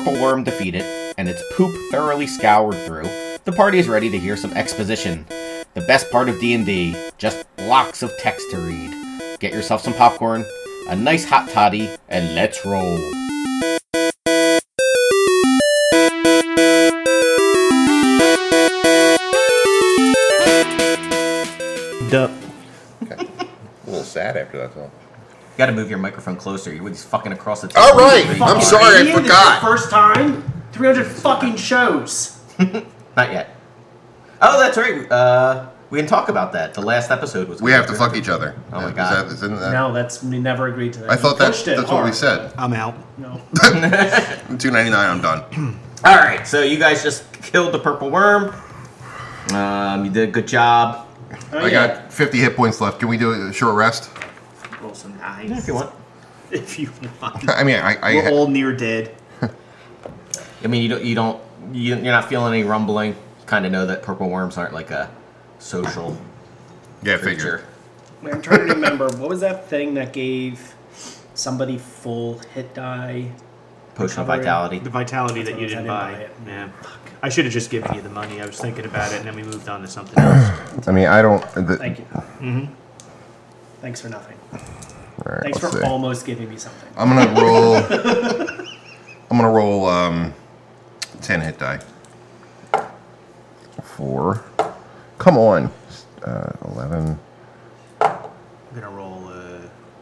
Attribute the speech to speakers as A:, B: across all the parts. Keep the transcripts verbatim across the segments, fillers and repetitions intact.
A: Purple Worm defeated, and its poop thoroughly scoured through, the party is ready to hear some exposition. The best part of D and D, just blocks of text to read. Get yourself some popcorn, a nice hot toddy, and let's roll.
B: Duh.
C: Okay. A little sad after that, though.
A: You gotta move your microphone closer. You're just fucking across the table.
C: All right. I'm sorry, I
D: Idiot,
C: forgot.
D: This is your first time? three hundred fucking shows.
A: Not yet. Oh, that's right. Uh, we didn't talk about that. The last episode was.
C: We have to fuck each other.
A: Oh my
C: Is
A: God.
C: that- isn't that-
D: No, that's we never agreed to that.
C: I
D: You
C: thought that,
D: pushed it
C: that's what we
D: hard.
C: said.
B: I'm out.
D: No.
C: two ninety-nine. I'm done.
A: All right. So you guys just killed the purple worm. Um, you did a good job.
D: Oh,
C: I
D: yeah.
C: got fifty hit points left. Can we do a short rest?
B: Roll some dice.
A: If you want.
B: If you want.
C: I mean, I, I
B: We're all near dead.
A: I mean, you don't. You don't. You, you're not feeling any rumbling. Kind of know that purple worms aren't like a social
C: yeah,
A: creature.
C: figure.
D: I'm trying to remember. What was that thing that gave somebody full hit die?
A: Potion of
D: Recovery.
A: vitality.
B: The vitality
D: That's
B: that you
D: what
B: didn't
D: I
B: buy.
D: didn't buy it.
B: Yeah. I should have just given you the money. I was thinking about it, and then we moved on to something else.
C: I mean, I don't. The,
D: Thank you.
B: Mm-hmm.
D: Thanks for nothing.
C: All right,
D: Thanks for
C: let's see.
D: almost giving me something.
C: I'm gonna roll. I'm gonna roll um, ten hit die. Four. Come on. Uh, Eleven.
B: I'm gonna roll. Uh,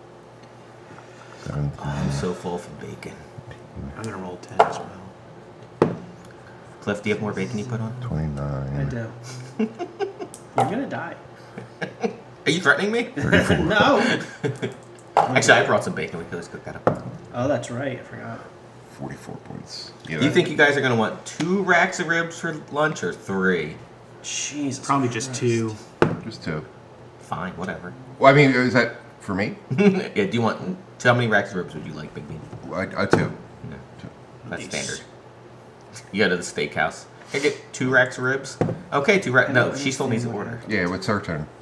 C: Seventeen.
A: I'm so full for bacon.
B: I'm gonna roll ten as well.
A: Cliff, do you have more bacon you put on?
D: I
C: Twenty-nine.
D: do. You're gonna die.
A: Are you threatening me?
D: No.
A: Actually, I brought some bacon. We could always cook that up.
D: Oh, that's right. I forgot.
C: Forty-four points.
A: Do you think you guys are gonna want two racks of ribs for lunch or three?
D: Jesus.
B: Probably just
D: Christ.
B: two.
C: Just two.
A: Fine, whatever.
C: Well, I mean, is that for me?
A: Yeah. Do you want? How many racks of ribs would you like, Big Bean?
C: I, I two.
A: No. That's
B: Nice.
A: standard. You go to the steakhouse. Can I get two racks of ribs? Okay, two racks. No, she still needs to order.
C: Yeah, it's her turn.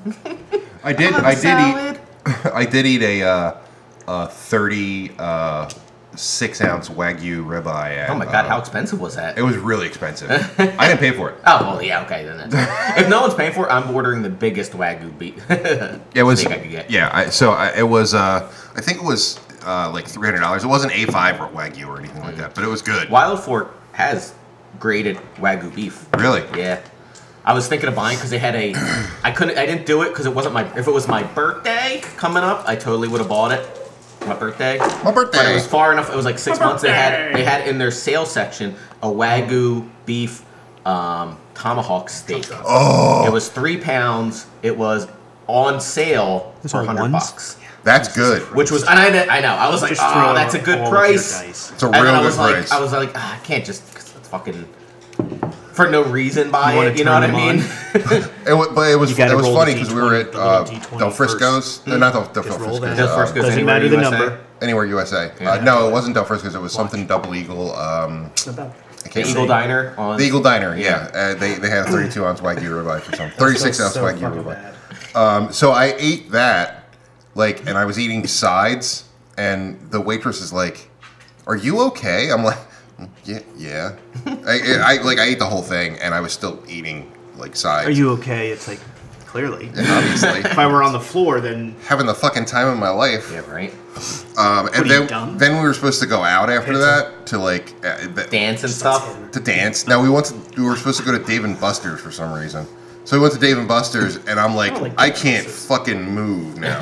C: I did.
A: I'll have
C: I
A: a
C: did
A: salad.
C: eat. I did eat a uh, uh, thirty uh, six ounce Wagyu ribeye. At,
A: Oh my god,
C: uh,
A: how expensive was that?
C: It was really expensive. I didn't pay for it.
A: Oh well, yeah, okay then. That's if no one's paying for it, I'm ordering the biggest Wagyu beef.
C: It was.
A: steak I could get.
C: Yeah. I, so I, it was. Uh, I think it was uh, like three hundred dollars. It wasn't A five or Wagyu or anything like that, but it was good.
A: Wild Fork has graded Wagyu beef.
C: Really?
A: Yeah. I was thinking of buying because they had a. I couldn't. I didn't do it because it wasn't my. If it was my birthday coming up, I totally would have bought it. My birthday.
C: My birthday.
A: But it was far enough. It was like six
D: My
A: months. They had.
D: birthday.
A: They had in their sales section a Wagyu beef um, tomahawk steak.
C: Oh,
A: It was three pounds. It was on sale
B: Those
A: for
B: are
A: a hundred
B: ones?
A: bucks.
C: that's good.
A: Which was, and I, I know, I was like,
B: Just
A: oh,
B: throw
A: that's a good
B: all of your
A: price.
B: dice.
C: It's a
A: And then
C: real
A: I
C: good
A: was like,
C: price.
A: I was like, ah, I can't just cause it's fucking for no reason buy
B: You wanna
A: it. You know what
B: turn
A: I
B: them
A: mean?
C: It was, but it was
B: You gotta
C: it was
B: roll
C: funny
B: the
C: because we were at
B: D twenty, the
C: uh,
B: little D twenty
C: Del Frisco's. No, not Del, Del
B: Just roll
C: Frisco's.
B: that.
A: Del
C: uh,
A: Frisco's
B: Doesn't
A: Anywhere
B: matter the
A: U S A.
B: number.
C: Anywhere U S A.
A: Yeah.
C: Uh, no, it wasn't Del Frisco's. It was something Double Eagle. Um,
B: Not bad.
C: I
A: The
C: can't
A: Eagle
C: say.
A: Diner on
C: The Eagle Diner. Yeah, uh, they they had a thirty-two ounce Wagyu ribeye for some thirty-six ounce
D: so
C: Wagyu
D: fucking
C: ribeye.
D: bad.
C: Um, so I ate that, like, and I was eating sides, and the waitress is like, "Are you okay?" I'm like, "Yeah, yeah." I, I like I ate the whole thing, and I was still eating like sides.
B: Are you okay? It's like, clearly.
C: Obviously,
B: If I were on the floor, then
C: having the fucking time of my life.
A: Yeah, right.
C: Um,
B: What
C: and
B: are
C: then
B: you, dumb?
C: then we were supposed to go out after
B: Pizza.
C: that to like uh, th-
A: Dance and stuff.
C: to dance. Now we went to we were supposed to go to Dave and Buster's for some reason. So we went to Dave and Buster's, and I'm like,
D: I don't like
C: I
D: Dave and
C: can't
D: Buster's.
C: fucking move now.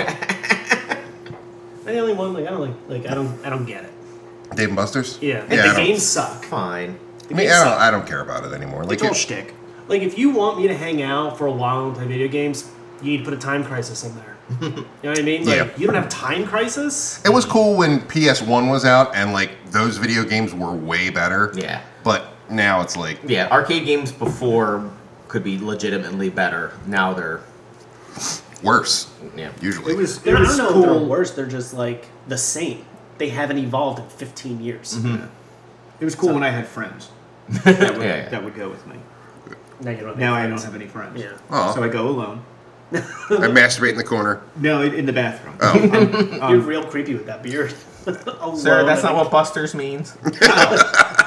D: I'm the only one. Like I don't like. Like I don't. I don't get it.
C: Dave and Buster's?
D: Yeah.
C: Yeah, I
D: the
C: don't-
D: games suck.
A: Fine.
D: The
C: I mean,
D: games
C: I don't,
D: suck.
C: I don't care about it anymore. Like,
B: it's all
C: it,
B: shtick.
D: Like if you want me to hang out for a while and play video games, you need to put a time crisis in there. You know what I mean? Like
C: Yeah.
D: you don't have time crisis.
C: it was cool when P S one was out, and like those video games were way better.
A: Yeah.
C: But now it's like,
A: Yeah. Arcade games before could be legitimately better. Now they're
C: worse.
A: yeah.
C: Usually.
B: It was, it
D: They're, I
B: was
D: don't know if they're
B: cool.
D: worse. They're just like the same. They haven't evolved in fifteen years.
B: It was cool when I had friends that would,
A: Yeah, yeah.
B: that would go with me.
D: Now you don't. Have
B: Now I
D: any
B: don't
D: friends.
B: have any friends.
D: Yeah.
C: Oh.
B: So I go alone.
C: I masturbate in the corner.
B: No, in in the bathroom.
C: Oh.
B: Um,
D: You're real creepy with that beard. Alone
A: Sir, that's
D: in
A: not
D: the-
A: what Buster's means.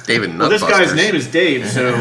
C: David Nutbusters.
B: Well, this guy's name is Dave, so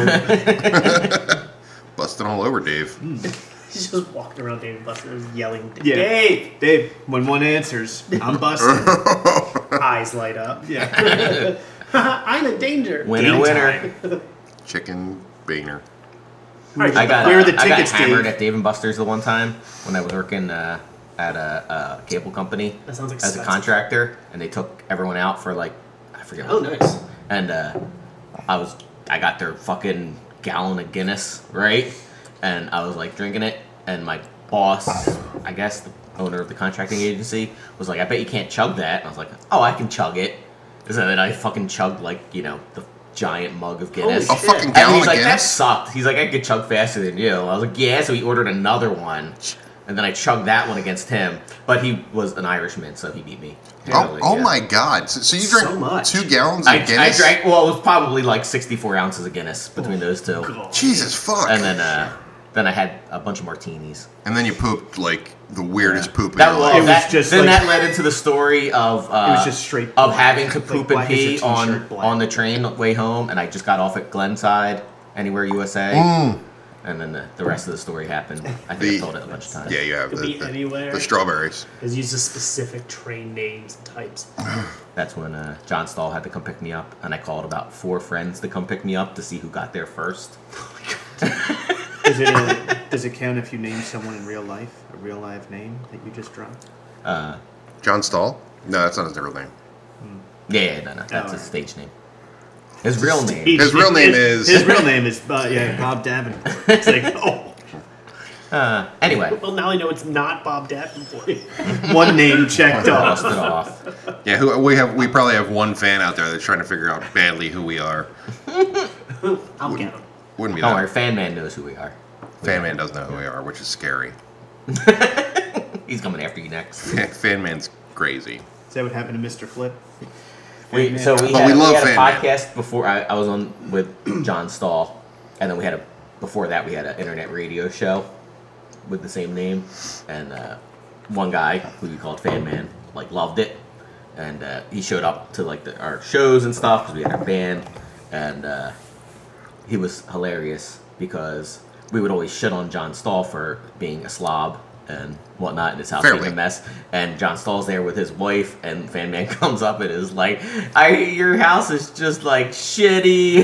C: Busting all over Dave.
D: He's just walking around Dave and Buster's yelling,
B: yeah.
D: Dave!
B: Dave, when one answers, I'm busting.
D: Eyes light up.
B: Yeah.
D: I'm in danger.
E: Winner,
D: Game
E: winner.
D: time.
C: Chicken Boehner.
D: Alright,
E: I got,
B: Where are
E: uh,
B: the
E: I got
B: tickets,
E: hammered
B: Dave?
E: at Dave and Buster's the one time when I was working uh, at a, a cable company
D: That sounds
E: as a
D: expensive.
E: contractor, and they took everyone out for like I forget.
D: Oh,
E: what
D: nice.
E: And uh, I was I got their fucking gallon of Guinness, right? And I was like drinking it, and my boss, I guess the owner of the contracting agency, was like, "I bet you can't chug that." And I was like, "Oh, I can chug it." And so then I fucking chugged like you know the giant mug of Guinness.
C: A
D: Shit.
C: fucking
E: And
C: gallon
E: he's
C: of
E: like, that
C: Guinness?
E: sucked. He's like, I could chug faster than you. I was like, yeah. So he ordered another one, and then I chugged that one against him. But he was an Irishman, so he beat me.
C: Oh,
E: handily,
C: oh
E: yeah.
C: my God. So, so you
D: So
C: drank
D: much.
C: two gallons of
E: I,
C: Guinness?
E: I drank. Well, it was probably like sixty-four ounces of Guinness between those two,
D: God.
C: Jesus fuck.
E: and then uh, then I had a bunch of martinis.
C: And then you pooped like the weirdest poop in
E: That,
C: your
E: well,
C: life.
B: It was
E: that,
B: just
E: then
B: like-
E: that led into the story of uh,
B: It was just straight
E: of
B: black.
E: having to
B: Like
E: poop and
B: black as your
E: pee on
B: t-shirt, black.
E: on the train way home, and I just got off at Glenside, Anywhere U S A,
C: Mm.
E: and then the, the rest of the story happened. I think
C: The-
E: I told it a bunch of times.
C: Yeah, you have
D: Could
C: the,
D: be
C: the,
D: anywhere.
C: the strawberries.
D: It uses specific train names and types.
E: That's when uh, John Stahl had to come pick me up, and I called about four friends to come pick me up to see who got there first.
B: Is it a, does it count if you name someone in real life? A real life name that you just dropped?
E: Uh,
C: John Stahl? No, that's not his real name.
E: yeah, yeah, no, no, that's
B: Oh,
E: his
B: alright.
E: stage name. His real name.
C: His real name
B: his,
C: is-
B: His real name is uh, yeah Bob Davenport. It's like oh,
E: Uh, anyway,
D: Well, now I know it's not Bob Davenport.
B: one name checked
E: crossed
B: off.
E: it off.
C: Yeah, who we have we probably have one fan out there that's trying to figure out badly who we are.
D: I'll get him.
C: Wouldn't be
E: Don't
C: that.
E: worry, Fan Man knows who we are.
C: Fan Man doesn't know who we are, which is scary.
E: He's coming after you next.
C: Fan Man's crazy.
B: Is that what happened to Mister Flip?
E: We, so we
C: But
E: had,
C: we
E: we
C: love
E: had a
C: Fan Man.
E: podcast before I, I was on with John Stahl, and then we had a before that we had an internet radio show with the same name, and uh, one guy who we called Fan Man like loved it, and uh, he showed up to like the, our shows and stuff because we had our band, and uh, he was hilarious because we would always shit on John Stahl for being a slob and whatnot in his house being
C: Fairly.
E: a mess. And John Stahl's there with his wife, and Fan Man comes up and is like, "I your house is just like shitty."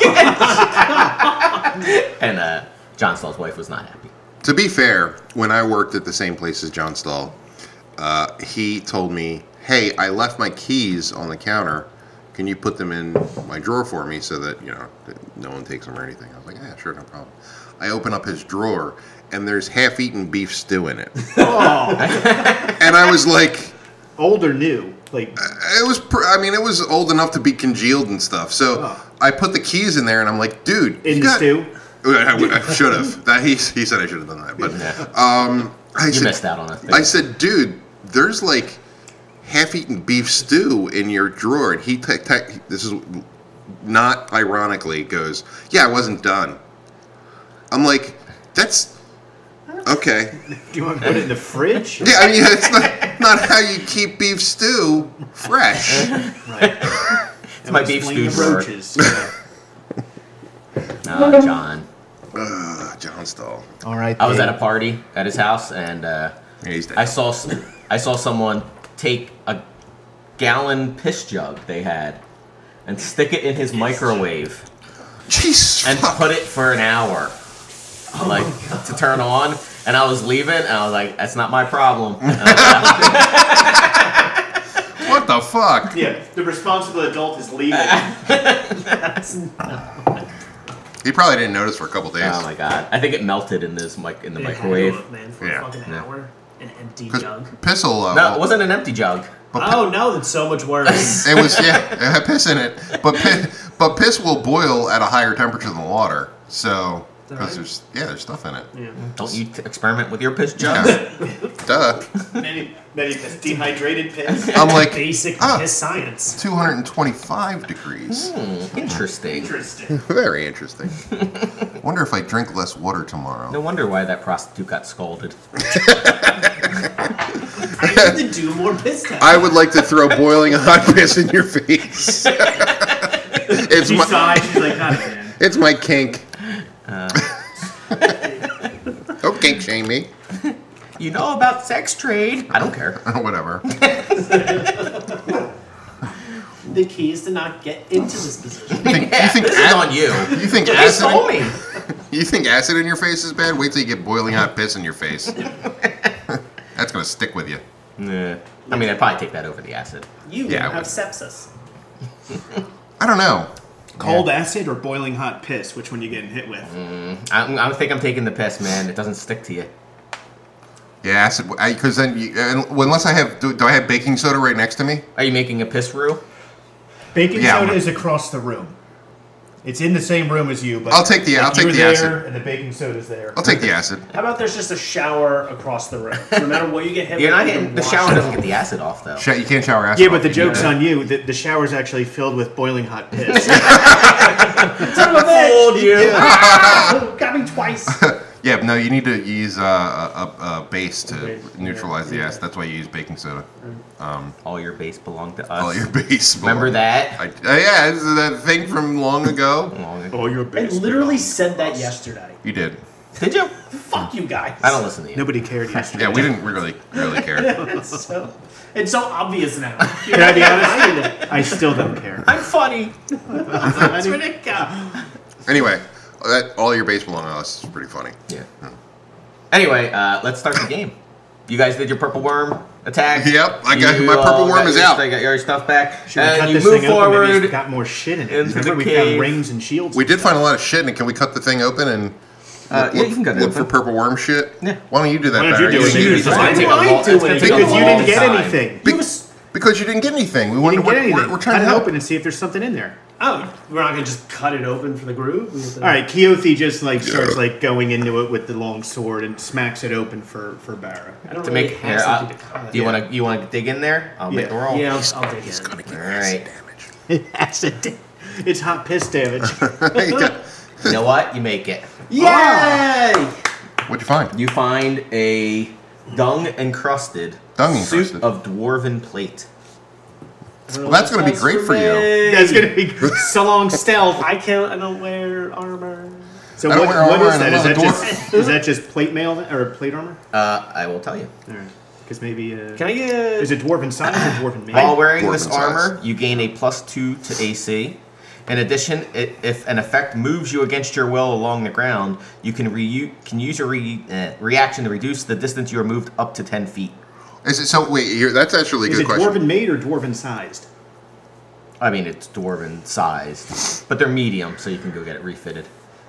E: And uh, John Stahl's wife was not happy.
C: To be fair, when I worked at the same place as John Stahl, uh, he told me, "Hey, I left my keys on the counter. Can you put them in my drawer for me so that you know that no one takes them or anything?" I was like, "Yeah, sure, no problem." I open up his drawer, and there's half-eaten beef stew in it,
B: Oh,
C: and I was like,
B: old or new? Like
C: it was, pr- I mean, it was old enough to be congealed and stuff. So
B: Oh.
C: I put the keys in there, and I'm like, "Dude,
B: in
C: you
B: the
C: got-"
B: stew?
C: I, would- I should have. That he he said I should have done that, but
E: Yeah.
C: um, I
E: You
C: said,
E: missed out on it.
C: I said, "Dude, there's like half-eaten beef stew in your drawer," and he te- te- this is not ironically goes, "Yeah, I wasn't done." I'm like, "That's okay."
B: Do you want to put it in the fridge?
C: Yeah, I mean, it's not not how you keep beef stew fresh.
B: Right.
E: It's my beef
B: Explain
E: stew
B: the
E: drawer.
B: roaches. Yeah.
E: Uh, John.
C: Ugh, John Stahl.
B: All right.
E: I was at a party at his house, and uh,
C: Yeah, he's dead.
E: I saw s- I saw someone take a gallon piss jug they had and stick it in his microwave
C: Jeez.
E: and
C: fuck.
E: put it for an hour, like to turn on. And I was leaving, and I was like, "That's not my problem." And I left.
C: What the fuck?
B: Yeah, the responsible adult is leaving.
D: That's
C: He probably didn't notice for a couple days.
E: Oh my god! I think it melted in this mic in the
D: It had to
E: microwave.
D: have, man, for
C: Yeah.
D: a fucking
E: Yeah.
D: hour. An empty
C: Because
D: jug.
C: Pissel. Uh,
E: No, it wasn't an empty jug.
C: but pi-
D: Oh no, that's so much worse.
C: It was, yeah, it had piss in it, but piss, but piss will boil at a higher temperature than water. So,
D: that
C: because
D: right?
C: there's, yeah, there's stuff in it.
D: Yeah.
E: Don't you t- experiment with your piss jugs?
C: Yeah. Duh.
B: Many, many piss, dehydrated piss.
C: I'm like,
D: Basic
C: ah.
D: piss science.
C: two hundred twenty-five degrees.
E: Hmm, interesting.
B: Interesting.
C: Very interesting. Wonder if I drink less water tomorrow.
E: No wonder why that prostitute got scolded.
D: I need to do more piss tests.
C: I would like to throw boiling hot piss in your face. it's
B: She
C: my
B: sighs. She's like, not again.
C: it's my kink. Don't kink shame me.
E: You know about sex trade? I don't care.
C: Whatever.
D: The key is to not get into this position.
C: You think,
E: Yeah,
C: you think
E: this is
C: ac-
E: on you.
C: You think
E: They
C: acid?
E: told me.
C: You think acid in your face is bad? Wait till you get boiling hot piss in your face. That's gonna stick with you.
E: Nah. I mean, I'd probably take that over the acid.
D: You
C: Yeah, I
D: have
C: would.
D: sepsis.
C: I don't know.
B: Cold acid or boiling hot piss? Which one you getting hit with?
E: I, I think I'm taking the piss, man. It doesn't stick to you.
C: Yeah, acid. Because then, you, and, well, unless I have, do, do I have baking soda right next to me?
E: Are you making a piss brew?
B: Baking
C: Yeah,
B: soda
C: I'm-
B: is across the room. It's in the same room as you, but
C: I'll take the-
B: like,
C: I'll take
B: you're
C: the
B: there,
C: acid.
B: and the baking soda's there.
C: I'll take the acid.
D: How about there's just a shower across the room? No matter what you get hit
E: You're
D: with,
E: not
D: you
E: getting
D: can
E: the
D: wash
E: shower
D: it
E: doesn't
D: off.
E: get the acid off though.
C: Sh- You can't shower acid.
B: Yeah, but
C: off.
B: the
C: You
B: joke's
C: need
B: on you. The, the shower's actually filled with boiling hot piss.
D: Son of a bitch!
E: Fooled you.
D: Ah, got me twice.
C: Yeah, but no, you need to use uh, a, a, a base to
D: Base,
C: neutralize
D: yeah,
C: the
D: yeah.
C: acid. That's why you use baking soda.
E: All your base belong to us.
C: All your base.
E: Remember that?
C: I, uh, yeah, this is that thing from long ago.
E: Long-
B: Oh, your
D: I
B: base.
D: literally said that yesterday.
C: You did.
E: Did you?
D: Fuck you guys.
E: I don't listen to you.
B: Nobody cared yesterday.
C: Yeah, we didn't really really care.
D: It's so, it's so obvious now.
B: Can I be honest? I still don't care.
E: I'm funny.
D: That's ridiculous.
C: Anyway, that all your base belong to us is pretty funny.
E: Yeah. Anyway, uh, let's start the game. You guys did your purple worm attack.
C: Yep, I got-
E: You,
C: my purple
E: uh,
C: worm
E: got
C: is
E: your,
C: out.
E: I got your stuff back.
B: Should we cut
E: and you
B: this
E: move
B: thing open? Maybe
E: forward.
B: it's got more shit in it.
E: into
B: Remember
E: the
B: we
E: cave.
B: found rings and shields.
C: We did find a lot of shit, and can we cut the thing open and
E: Uh,
C: look,
E: yeah, you can cut it
C: look
E: open.
C: for purple worm shit?
E: Yeah.
C: Why don't you do that,
B: Why don't you
C: Barry?
B: do it?
C: You-
B: You
C: you-
B: just-
E: It's gonna take a
D: Why
E: long-
D: do
E: it's gonna
D: it?
E: take a
B: because you
E: long
B: didn't get
E: time.
B: anything.
C: Be-
D: You was-
C: because you didn't get anything. We
B: You
C: wanted.
B: didn't get
C: We're,
B: anything.
C: we're, we're trying
B: Cut
C: to
B: it
C: help.
B: open and see if there's something in there.
D: Oh, we're not gonna just cut it open for the group. We have to-
B: All right, Keothi just like starts like going into it with the long sword and smacks it open for for Barra.
D: I don't
E: To
D: really
E: make
D: have
E: here, uh,
D: something to cut.
E: do you want to you want to dig in there? I'll make
B: Yeah.
E: the roll.
D: Yeah, I'll, I'll dig in.
E: All right.
B: Acid. It's hot piss damage.
E: You know what? You make it.
D: Yay!
C: What'd you find?
E: You find a dung encrusted
C: Dung
E: suit
C: encrusted.
E: of dwarven plate.
C: Well, that's going to be great for you.
B: That's gonna be so long stealth.
D: I can't. I don't wear armor.
B: So
C: I don't
B: what,
C: wear
B: what
C: armor
B: is
C: and
B: that?
C: I
B: Is
C: love
B: that
C: a
B: just is that just plate mail then- or plate armor?
E: Uh, I will tell you.
B: All right, because maybe uh,
D: Can I get?
B: is it dwarven size or dwarven mail?
E: While wearing
C: Dwarven
E: this
C: size.
E: armor, you gain a plus two to A C. In addition, i if an effect moves you against your will along the ground, you can re can use your re uh, reaction to reduce the distance you are moved up to ten feet.
C: Is it so? Wait, here. That's actually a
B: Is
C: good
B: it
C: question.
B: dwarven made or dwarven sized?
E: I mean, it's dwarven sized, but they're medium, so you can go get it refitted.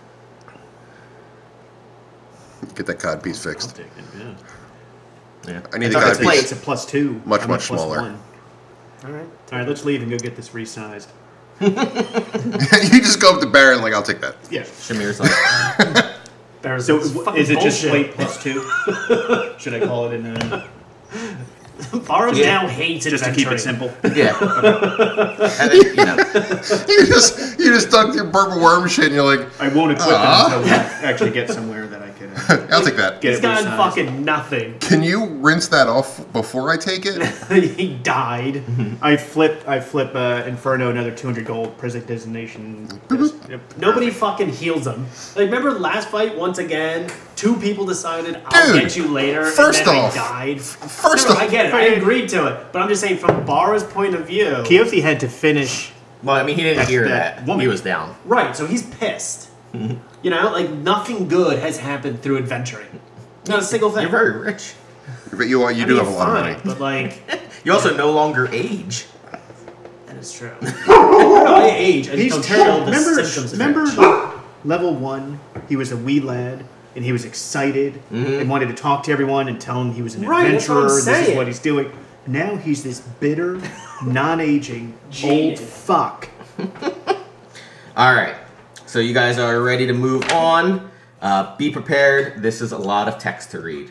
C: Get that cod piece
B: I'll
C: fixed.
B: take it. Yeah.
E: Yeah.
C: I need
E: It's
C: the
E: on
C: cod
E: its
C: piece.
E: plate.
B: It's a plus two.
C: Much,
B: I'm
C: much
B: a plus
C: smaller.
B: one.
D: All right.
B: All right, let's leave and go get this resized.
C: You just go up to Barry and like, I'll take that.
B: Yeah.
E: Shamir's like,
D: There's
B: So
D: this
B: w-
D: fucking
B: is it just
D: bullshit.
B: plate plus two? Should I call it in uh,
D: Barrow
E: Yeah.
D: now hates
B: just to keep it
D: adventuring.
B: simple?
E: yeah. And then, you know,
C: You just you just dug through purple worm shit and you're like,
B: I won't equip
C: Aw.
B: it until we actually get somewhere that I can uh,
C: I'll take that.
B: get
D: He's
B: it
D: got
B: resized.
D: fucking nothing.
C: Can you rinse that off before I take it?
D: He died.
B: I flip, I flip uh, Inferno another two hundred gold, Prisoner designation. Yes. Yep.
D: Nobody fucking heals him. Like, remember last fight? Once again, two people decided, "I'll
C: Dude,
D: get you later."
C: first
D: and then
C: off-
D: I died.
C: first
D: No, no,
C: off-
D: I get it. I agreed to it, but I'm just saying, from Barra's point of view,
B: Keothi had to finish.
E: well, I mean, he didn't
B: That-
E: hear
B: that
E: that.
B: woman.
E: He was down.
D: right? So he's pissed. You know, like nothing good has happened through adventuring. Not a single thing.
E: You're very rich.
C: But you you
D: I
C: do
D: mean,
C: have a lot of
D: fine,
C: money.
D: but like
E: You also no longer age.
D: that is true. no, I age. I just
B: He's
D: don't
B: terrible.
D: show the
B: Remember,
D: symptoms. of
B: remember
D: age.
B: level one? He was a wee lad, and he was excited and wanted to talk to everyone and tell him he was an
D: Right, that's what I'm
B: adventurer. This is
D: saying.
B: what he's doing. Now he's this bitter, non-aging old
D: Jaded.
B: fuck.
E: All right. So you guys are ready to move on. Uh, be prepared. This is a lot of text to read.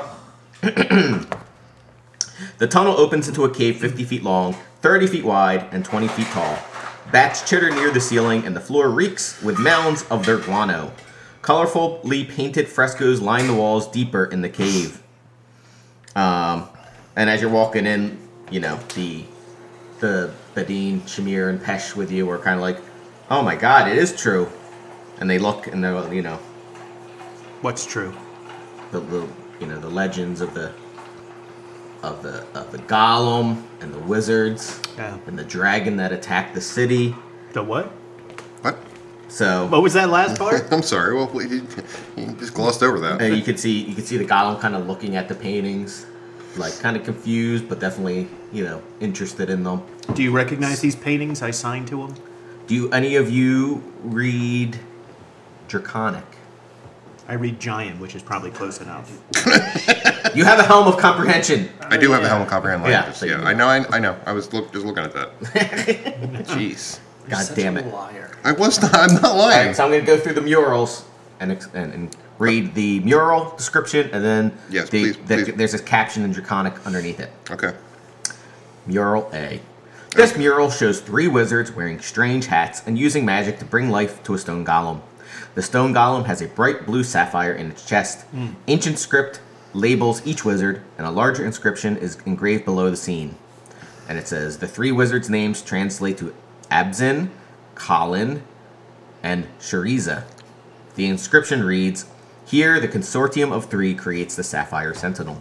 E: The tunnel opens into a cave fifty feet long, thirty feet wide, and twenty feet tall. Bats chitter near the ceiling, and the floor reeks with mounds of their guano. Colorfully painted frescoes line the walls deeper in the cave. Um, and as you're walking in, you know, the the Badine, Shamir, and Pesh with you are kind of like, Oh my God, it is true. And they look and they're, you know,
B: What's true?
E: the, the you know the legends of the of the of the golem and the wizards
B: Yeah.
E: and the dragon that attacked the city.
B: The what?
C: What?
E: So
B: What was that last part?
C: I'm sorry. Well, you, you just glossed over that.
E: uh, you could see you could see the golem kind of looking at the paintings, like kind of confused, but definitely you know interested in them.
B: Do you recognize these paintings I signed to them?
E: Do you, any of you read Draconic?
B: I read Giant, which is probably close enough.
E: You have a helm of comprehension.
C: I do have a helm of comprehend
E: Yeah,
C: language.
E: so
C: Yeah,
E: you-
C: I know. I, I know. I was look, just looking at that. Jeez.
D: You're
E: God
D: such
E: damn
D: a
E: it.
D: liar.
C: I was not. I'm not
E: All
C: lying.
E: right, so I'm going to go through the murals and, ex- and and read the mural description, and then
C: Yes,
E: the,
C: please,
E: the-
C: please.
E: there's a caption in Draconic underneath it.
C: Okay.
E: Mural A. This mural shows three wizards wearing strange hats and using magic to bring life to a stone golem. The stone golem has a bright blue sapphire in its chest. Ancient script labels each wizard, and a larger inscription is engraved below the scene. And it says, the three wizards' names translate to Abzin, Colin, and Shariza. The inscription reads, here the consortium of three creates the Sapphire Sentinel.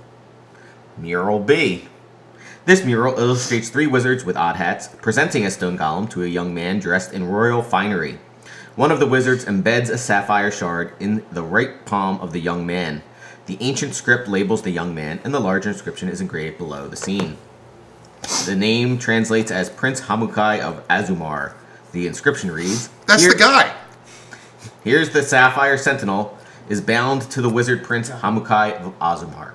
E: Mural B. This mural illustrates three wizards with odd hats, presenting a stone golem to a young man dressed in royal finery. One of the wizards embeds a sapphire shard in the right palm of the young man. The ancient script labels the young man, and the larger inscription is engraved below the scene. The name translates as Prince Hamukai of Azumar. The inscription reads,
C: That's
E: "Here-
C: the guy.
E: Here's the Sapphire Sentinel is bound to the wizard Prince Hamukai of Azumar."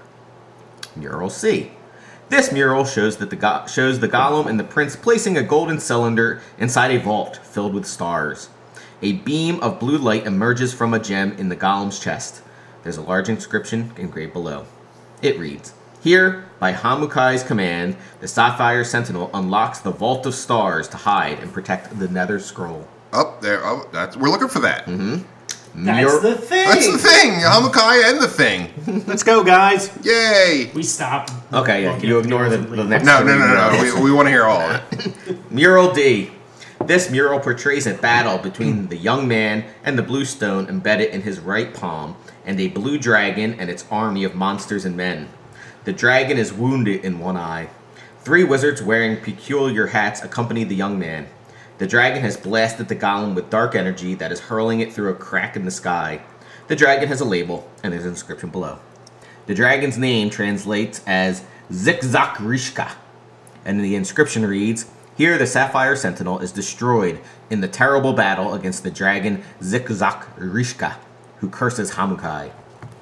E: Mural C. This mural shows that the go- shows the golem and the prince placing a golden cylinder inside a vault filled with stars. A beam of blue light emerges from a gem in the golem's chest. There's a large inscription engraved below. It reads, here, by Hamukai's command, the Sapphire Sentinel unlocks the Vault of Stars to hide and protect the Nether Scroll.
C: Up there. Oh, that's. We're looking for that.
E: Mur-
D: That's the thing.
C: That's the thing. Hamukai and the thing.
B: Let's go, guys.
C: Yay.
D: We stop.
E: Okay, yeah,
D: looking
E: you
D: at
E: ignore the,
D: murals and
E: the
D: leave.
E: next
C: No, no,
E: three
C: no, no.
E: murals.
C: We, we want to hear all of it.
E: Mural D. This mural portrays a battle between the young man and the blue stone embedded in his right palm, and a blue dragon and its army of monsters and men. The dragon is wounded in one eye. Three wizards wearing peculiar hats accompany the young man. The dragon has blasted the golem with dark energy that is hurling it through a crack in the sky. The dragon has a label, and there's an inscription below. The dragon's name translates as Zikzak Rishka, and the inscription reads, here the Sapphire Sentinel is destroyed in the terrible battle against the dragon Zikzak Rishka, who curses Hamukai.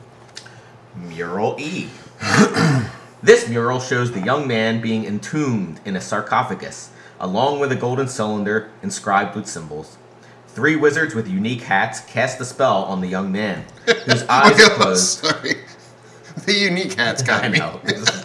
E: Mural E. This mural shows the young man being entombed in a sarcophagus, along with a golden cylinder inscribed with symbols. Three wizards with unique hats cast a spell on the young man, whose eyes are closed.
C: Sorry. The unique hats got
E: I
C: me.
E: know.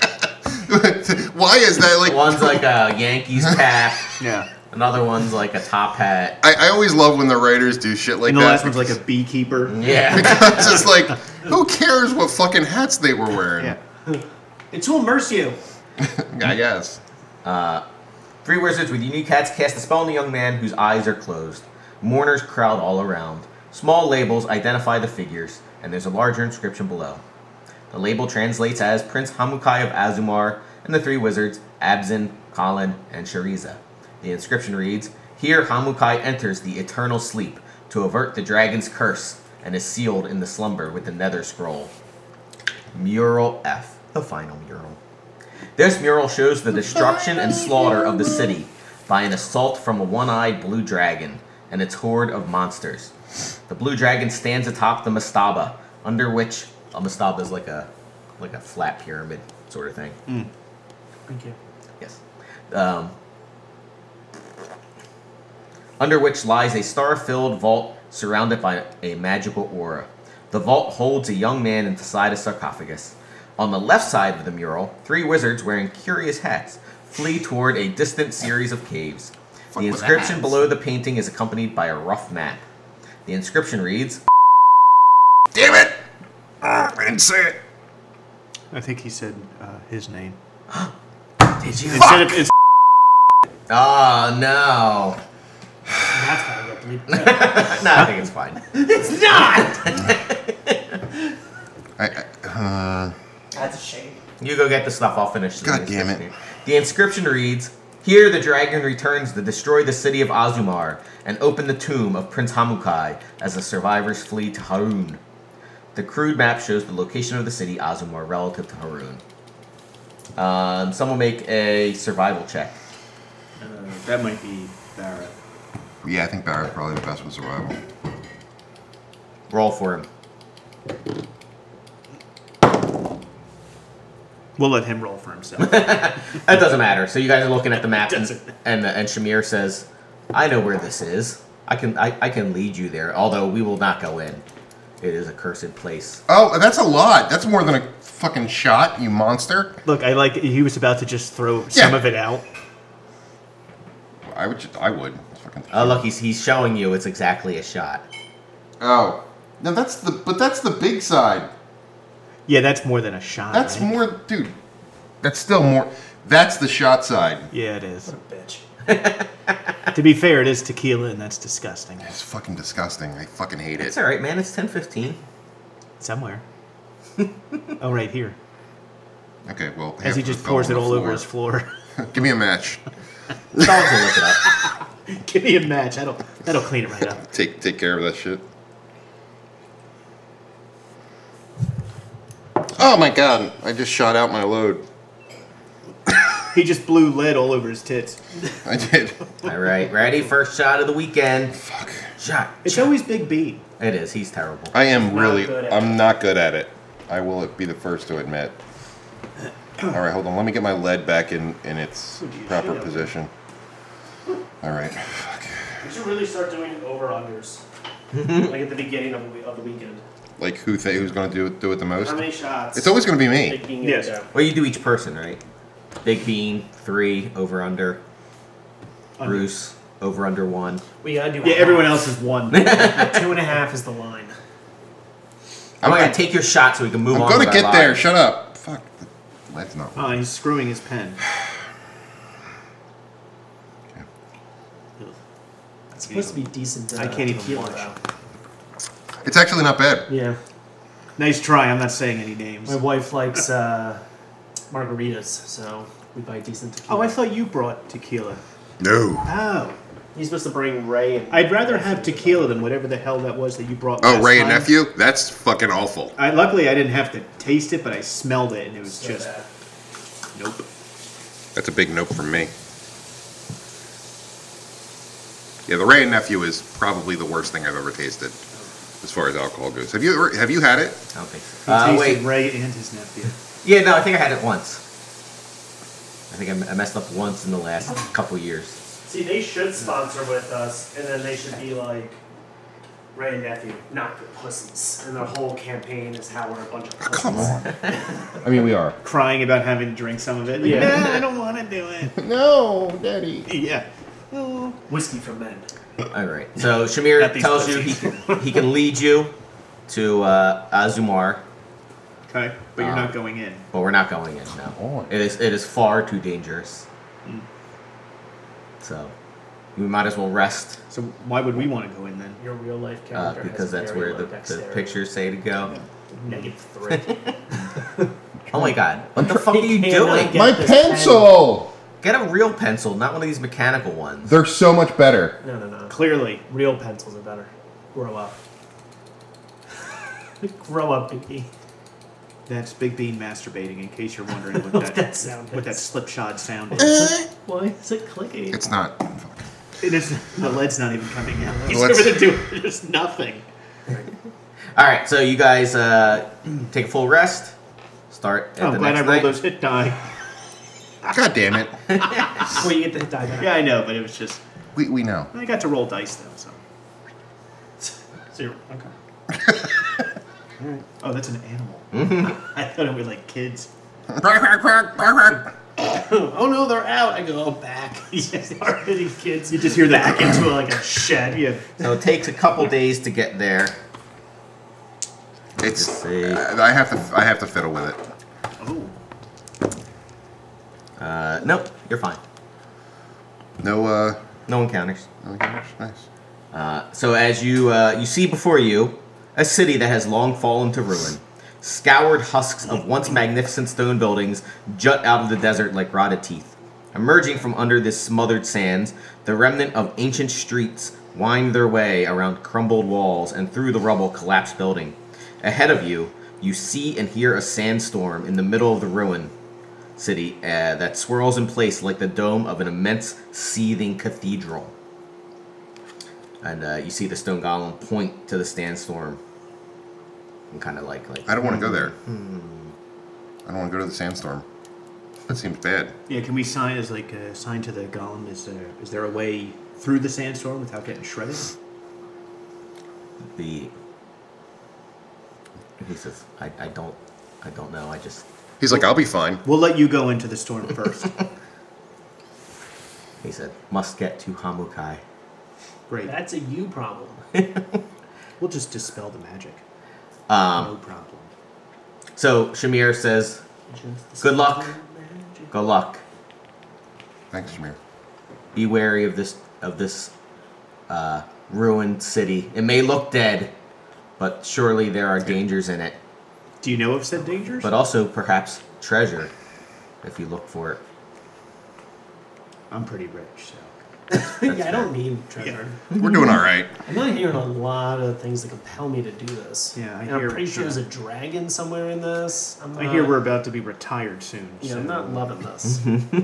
C: Why is that like?
E: One's like a Yankees cap,
B: Yeah.
E: another one's like a top hat.
C: I, I always love when the writers do shit like
B: And the
C: that.
B: last one's like a beekeeper.
E: Yeah.
C: It's just like, who cares what fucking hats they were wearing?
B: Yeah.
D: And to immerse you.
C: I guess.
E: Three wizards with unique hats cast a spell on the young man whose eyes are closed. Mourners crowd all around. Small labels identify the figures, and there's a larger inscription below. The label translates as Prince Hamukai of Azumar and the three wizards, Abzin, Colin, and Shariza. The inscription reads, here Hamukai enters the eternal sleep to avert the dragon's curse and is sealed in the slumber with the Nether Scroll. Mural F, the final mural. This mural shows the destruction and slaughter of the city by an assault from a one-eyed blue dragon and its horde of monsters. The blue dragon stands atop the mastaba, under which a mastaba is like a like a flat pyramid sort of thing.
D: Thank you.
E: Yes. Um, under which lies a star-filled vault surrounded by a magical aura. The vault holds a young man inside a sarcophagus. On the left side of the mural, three wizards wearing curious hats flee toward a distant series of caves.
C: Fuck
E: The
C: with
E: inscription
C: hats.
E: below the painting is accompanied by a rough map. The inscription reads,
C: Damn it! Ah, I didn't say it.
B: I think he said uh, his name.
E: Did you?
B: Instead of, it's
E: Oh, no.
D: That's gotta get Bleep.
E: no, I think it's fine.
D: It's not.
C: I, I, uh,
D: That's a shame.
E: You go get the stuff. I'll finish. the
C: God damn it.
E: inscription. The inscription reads: "Here the dragon returns to destroy the city of Azumar and open the tomb of Prince Hamukai as the survivors flee to Harun." The crude map shows the location of the city Azumar relative to Harun. Um, someone make a survival check.
B: Uh, that might be Barrett.
C: yeah, I think Barrett's probably the best with survival.
E: Roll for him.
B: We'll let him roll for himself.
E: That doesn't matter. So you guys are looking at the map, and
B: Doesn't.
E: and, and Shamir says, "I know where this is. I can I, I can lead you there. Although we will not go in. It is a cursed place."
C: Oh, that's a lot. That's more than a fucking shot, you monster.
B: Look, I like. He was about to just throw some
C: Yeah.
B: of it out.
C: I would. Just, I would. Fucking.
E: Oh, look, he's he's showing you it's exactly a shot.
C: Oh, no, that's the. But that's the big side.
B: Yeah, that's more than a shot.
C: That's
B: right?
C: more, dude. That's still more. That's the shot side.
B: Yeah, it is.
D: Bitch.
B: To be fair, it is tequila, and that's disgusting.
C: It's fucking disgusting. I fucking hate
E: It's
C: it.
E: all right, man. It's ten fifteen.
B: Somewhere. Oh, right here.
C: Okay, well.
B: As he
C: half of
B: just
C: fell
B: pours
C: on
B: it
C: the
B: all over
C: floor.
B: his floor.
C: Give me a match.
E: Someone can look it up.
B: Give me a match. That'll that'll clean it right up.
C: Take take care of that shit. Oh my god! I just shot out my load.
B: He just blew lead all over his tits.
C: I did.
E: All right, ready? First shot of the weekend.
C: Fuck.
E: Shot.
B: It's always Big B.
E: It is. He's terrible.
C: I am
D: not
C: really.
D: good at
C: I'm not good at it. I will be the first to admit. All right, hold on. Let me get my lead back in in its proper position. All right. Fuck.
D: We should really start doing over-unders. Like at the beginning of the, we- of the weekend.
C: Like who th- who's going to do it do it the most?
D: How many shots?
C: It's always going to be me.
D: Big Bean
B: Yes.
D: gonna go?
E: Well, you do each person, right? Big Bean, three, over under.
B: Under.
E: Bruce, over under one.
D: We gotta do.
B: Yeah,
D: half.
B: everyone else is one.
D: Two and a half is the line.
E: I'm gonna take your shot so we can move
C: I'm
E: on.
C: going
E: with
C: to
E: our
C: get there.
E: lives.
C: Shut up. Fuck. The lead's not.
B: Oh, he's screwing his pen.
D: It's supposed to be decent. Uh,
B: I can't even
D: tequila,
B: watch.
D: though.
C: It's actually not bad.
D: Yeah,
B: Nice try. I'm not saying any names.
D: my wife likes uh, margaritas, so we buy decent tequila.
B: Oh, I thought you brought tequila.
C: No.
B: Oh.
D: He's supposed to bring Ray. And
B: I'd rather have tequila than whatever the hell that was that you brought.
C: Oh,
B: last
C: Ray and
B: time.
C: nephew. That's fucking awful.
B: I, luckily, I didn't have to taste it, but I smelled it, and it was
D: So
B: just
D: bad.
B: nope.
C: That's a big nope from me. Yeah, the Ray and nephew is probably the worst thing I've ever tasted, as far as alcohol goes. Have you ever, have you had it?
E: I don't think so.
B: He
E: Uh,
B: tasted
E: wait.
B: Ray and his nephew.
E: Yeah, no, I think I had it once. I think I m- I messed up once in the last couple years.
D: See, they should sponsor with us, and then they should be like Ray and nephew, not the pussies, and their whole campaign is how we're a bunch of pussies.
C: Come on. I mean, we are.
B: Crying about having to drink some of it.
D: Yeah.
B: Nah, I don't want to do it.
C: No, Daddy.
B: Yeah. Oh.
D: Whiskey for men.
E: All right. So Shamir
B: Not these
E: tells you he can, he can lead you to uh, Azumar,
B: Okay, but you're
E: Um,
B: not going in.
E: but we're not going in now.
C: Oh.
E: It is it is far too dangerous. So we might as well rest
B: So why would we want to go in then?
D: Your real life
E: uh,
D: character.
E: because
D: has
E: that's
D: very
E: where
D: low
E: the, the
D: dexterity.
E: pictures say to go.
D: Negative three.
E: Oh my god! What the fuck are you
D: He cannot
E: doing?
D: get
C: My
D: this
C: pencil!
E: Get a real pencil, not one of these mechanical ones.
C: They're so much better.
D: No, no, no.
B: Clearly.
D: Real pencils are better. Grow up. Grow up, Biggie.
B: That's Big Bean masturbating, in case you're wondering what
D: What
B: that,
D: that sound
B: what that
D: is.
B: slipshod sound is.
D: Why is it clicking?
C: It's not.
B: It is, the lead's not even coming out. He's
C: Let's-
B: over there doing just nothing.
E: All right, so you guys uh, take a full rest. Start at
B: Oh,
E: the
B: I'm glad
E: next
B: I rolled
E: night.
B: those hit die.
C: God damn it.
D: Well, you get the hit die back.
B: Yeah, I know, but it was just.
C: We, we know.
B: I got to roll dice though, so.
D: Zero. Okay.
B: Alright. Oh, that's an animal. I thought it was like kids.
D: Oh no, they're out. I go back. You start hitting kids.
B: You just hear the
D: back into like a shed.
B: Yeah.
E: So it takes a couple days to get there.
C: It's.
E: Let's see.
C: I have to. I have to fiddle with it.
B: Oh.
E: Uh, nope, you're fine.
C: No. Uh.
E: No encounters.
C: No encounters? Nice.
E: Uh, so as you uh, you see before you, a city that has long fallen to ruin. Scoured husks of once magnificent stone buildings jut out of the desert like rotted teeth. Emerging from under this smothered sands, the remnant of ancient streets wind their way around crumbled walls and through the rubble collapsed building. Ahead of you, you see and hear a sandstorm in the middle of the ruin city uh, that swirls in place like the dome of an immense seething cathedral. And uh, you see the stone golem point to the sandstorm and kind of like like.
C: I don't want to go there. I don't want to go to the sandstorm. That seems bad.
B: Yeah, can we sign as like a sign to the golem? Is there is there a way through the sandstorm without getting shredded?
E: The he says, I, I don't I don't know. I just
C: He's like, I'll be fine.
B: We'll let you go into the storm first.
E: he said must get to Hamukai.
B: Great.
D: That's a you problem.
B: We'll just dispel the magic.
E: Um,
B: No problem.
E: so Shamir says,
D: Just
E: good luck.
D: magic.
E: Good luck.
C: Thanks, Jameer.
E: Be wary of this of this uh, ruined city. It may look dead, but surely there are dangers in it.
B: Do you know of said dangers?
E: But also perhaps treasure, if you look for it.
B: I'm pretty rich, so.
D: Yeah, I don't need treasure.
C: We're doing all right.
D: I'm not hearing a lot of things that compel me to do this.
B: Yeah, I
D: and
B: hear-
D: I'm pretty sure
B: yeah.
D: there's a dragon somewhere in this. I'm
B: I
D: not,
B: hear we're about to be retired soon.
D: Yeah,
B: so.
D: I'm not loving this.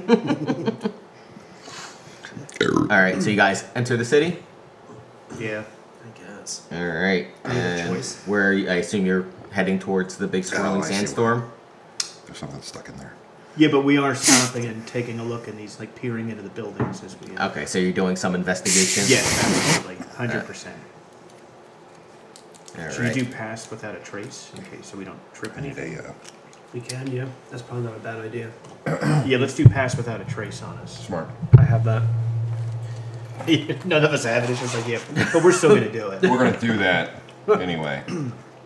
E: All right, so you guys enter the city.
B: Yeah.
D: I guess.
E: All right,
D: I have a
E: and
D: choice.
E: where I assume you're heading towards the big swirling
C: Oh, I see
E: sandstorm.
C: There's something stuck in there.
B: Yeah, but we are stopping and taking a look in these, like peering into the buildings as we.
E: Okay, so you're doing some investigation.
B: Yes, absolutely, hundred percent.
E: All
B: Should
E: right.
B: we do pass without a trace, in case so we don't trip
C: I need
B: anything?
C: a uh,
D: We can, yeah. That's probably not a bad idea.
B: Yeah, let's do pass without a trace on us.
C: smart.
D: I have that.
B: None of us have it. It's just like yeah, but we're still gonna do it.
C: We're gonna do that anyway. Uh,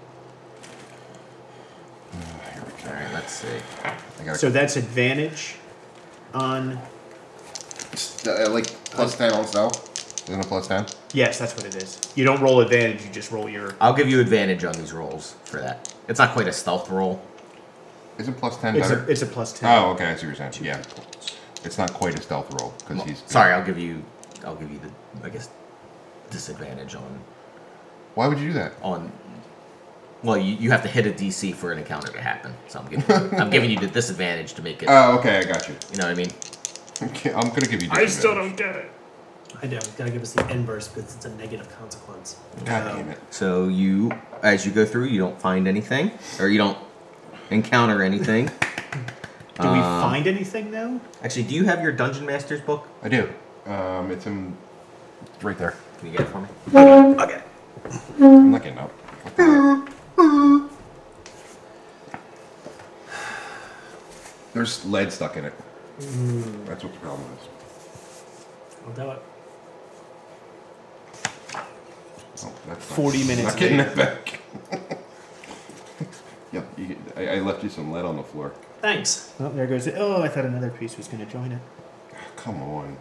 C: here we go.
E: All right, let's see.
C: I gotta,
B: So that's advantage on.
C: uh, like plus ten on stealth. Isn't it plus ten?
B: Yes, that's what it is. You don't roll advantage. You just roll your.
E: I'll give you advantage on these rolls for that. It's not quite a stealth roll.
C: Isn't plus ten
B: It's
C: better?
B: a it's a plus ten.
C: Oh, okay. I see what you're saying. Yeah, it's not quite a stealth roll because he's.
E: Sorry, I'll give you. I'll give you the. I guess disadvantage on
C: Why would you do that?
E: on. Well, you, you have to hit a D C for an encounter to happen. So I'm giving you, I'm giving you the disadvantage to make it.
C: Oh, okay. I got you.
E: You know what I mean?
C: Okay, I'm gonna give you.
D: I still
C: disadvantage.
D: don't get it. I do. Gotta give us the inverse because it's a negative consequence.
C: God damn it.
E: So you, as you go through, you don't find anything, or you don't encounter anything.
B: Do we
E: Um,
B: find anything though?
E: Actually, do you have your Dungeon Master's book?
C: I do. Um, it's in. It's right there.
E: Can you get it for me?
B: Okay.
C: I'm not getting up. What the hell? There's lead stuck in it. That's what the problem is.
D: I'll do it.
C: Oh, that's not-
B: Forty minutes
C: Not getting
B: later.
C: it back. Yeah, you, get- I, I left you some lead on the floor.
D: Thanks.
B: Oh, there goes it. Oh, I thought another piece was going to join it.
C: Come on.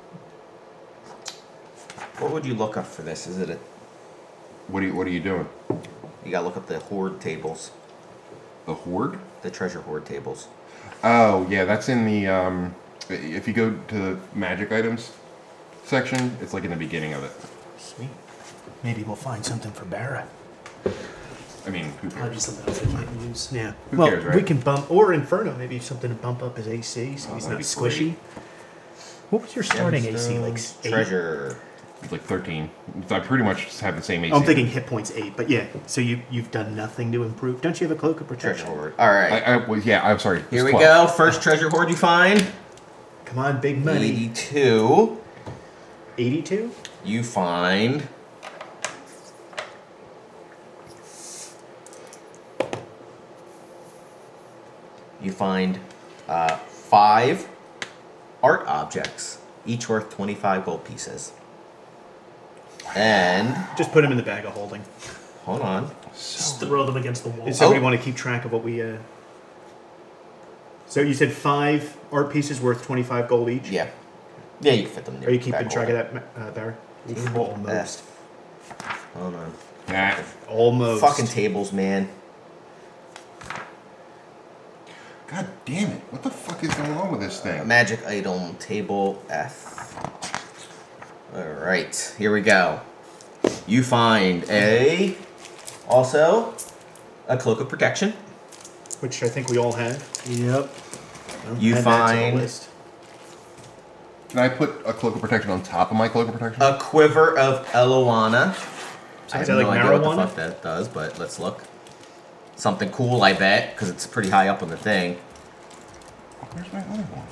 E: What would you look up for this? Is it a?
C: What are you What are you doing?
E: You gotta look up the hoard tables,
C: The horde?
E: the treasure hoard tables.
C: Oh yeah, that's in the. Um, if you go to the magic items section, it's like in the beginning of it.
B: Sweet. Maybe we'll find something for Barra.
C: I mean, who
D: Might be
C: cares?
D: something else we can't use.
B: Yeah.
C: Who
B: well,
C: cares, right?
B: we can bump or Inferno. Maybe something to bump up his A C so
C: Oh,
B: he's
C: that'd
B: not
C: be
B: squishy. What was your starting A C? Like s- eight?
E: treasure.
C: It's like thirteen. I pretty much just have the same A C.
B: I'm thinking hit points eight, but yeah. So you you've done nothing to improve. Don't you have a cloak of
E: Treasure
B: protection?
E: hoard. All right.
C: I, I well, yeah. I'm sorry.
E: Here
C: it's
E: we
C: twelve.
E: go. First treasure hoard you find.
B: Come on, big money.
E: eighty-two.
B: eighty-two.
E: You find. You find uh, five art objects, each worth twenty-five gold pieces. And
B: Just put him in the bag of holding.
E: hold on.
D: Just throw them against the wall.
B: Does somebody
E: Oh.
B: want to keep track of what we? Uh... So you said five art pieces worth twenty-five gold each.
E: Yeah, yeah, you can fit them. in
B: Are
E: your
B: you keeping
E: bag
B: track
E: holder.
B: of that, uh, Barry?
E: Table
B: Almost.
E: F. Hold on.
C: Nah.
B: Almost.
E: Fucking tables, man.
C: God damn it! What the fuck is going on with this thing?
E: Magic item table F. Alright, here we go. You find a. Also, a cloak of protection.
B: Which I think we all have.
D: Yep.
E: You
B: Add that to the
E: find
B: list.
C: Can I put a cloak of protection on top of my cloak of protection?
E: a quiver of Eloana. I have
B: that
E: no
B: like
E: idea what the
B: marijuana?
E: fuck that does, but let's look. Something cool, I bet, because it's pretty high up on the thing.
C: Where's my other one?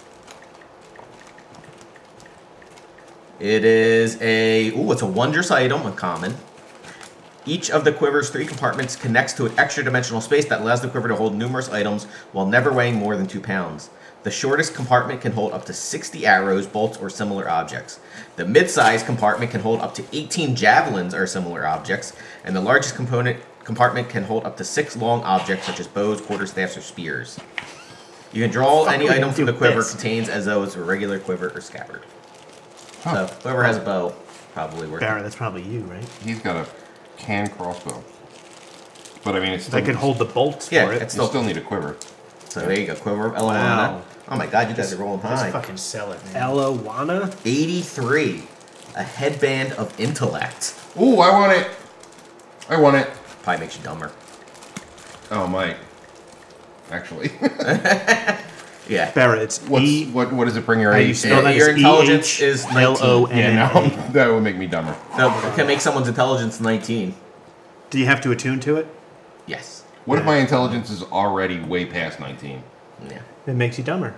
E: It is a ooh, it's a wondrous item, uncommon. Each of the quiver's three compartments connects to an extra dimensional space that allows the quiver to hold numerous items while never weighing more than two pounds. The shortest compartment can hold up to sixty arrows, bolts, or similar objects. The mid-sized compartment can hold up to eighteen javelins or similar objects, and the largest component compartment can hold up to six long objects such as bows, quarterstaffs, or spears. You can draw
B: Fuck,
E: any
B: we
E: item
B: do
E: from the quiver
B: this.
E: contains as though it's a regular quiver or scabbard.
C: Huh.
E: So whoever has a bow probably works.
B: Barrett, that's probably you, right?
C: He's got a can crossbow. But I mean, it's still,
B: I could hold the bolts
E: Yeah,
B: for it.
E: it's
C: you
E: still,
C: still need a quiver.
E: so there you go, quiver of Eloana.
B: Wow.
E: Oh my god, you guys are rolling
B: Just
E: high.
B: fucking sell it, man.
D: Elowana?
E: eighty-three, a headband of intellect.
C: Ooh, I want it. I want it.
E: Probably makes you dumber.
C: Oh, might. Actually.
E: Yeah.
B: Barrett, it's
C: What's,
B: E.
C: what, what does it bring your
B: How do you
C: age?
B: spell that?
E: Your
B: It's
E: intelligence
B: E H
E: is
B: L O
E: nineteen.
B: N.
C: Yeah, no, that would make me dumber.
E: No, it can make someone's intelligence nineteen.
B: Do you have to attune to it?
E: Yes.
C: What if my intelligence is already way past nineteen?
E: Yeah.
B: It makes you dumber.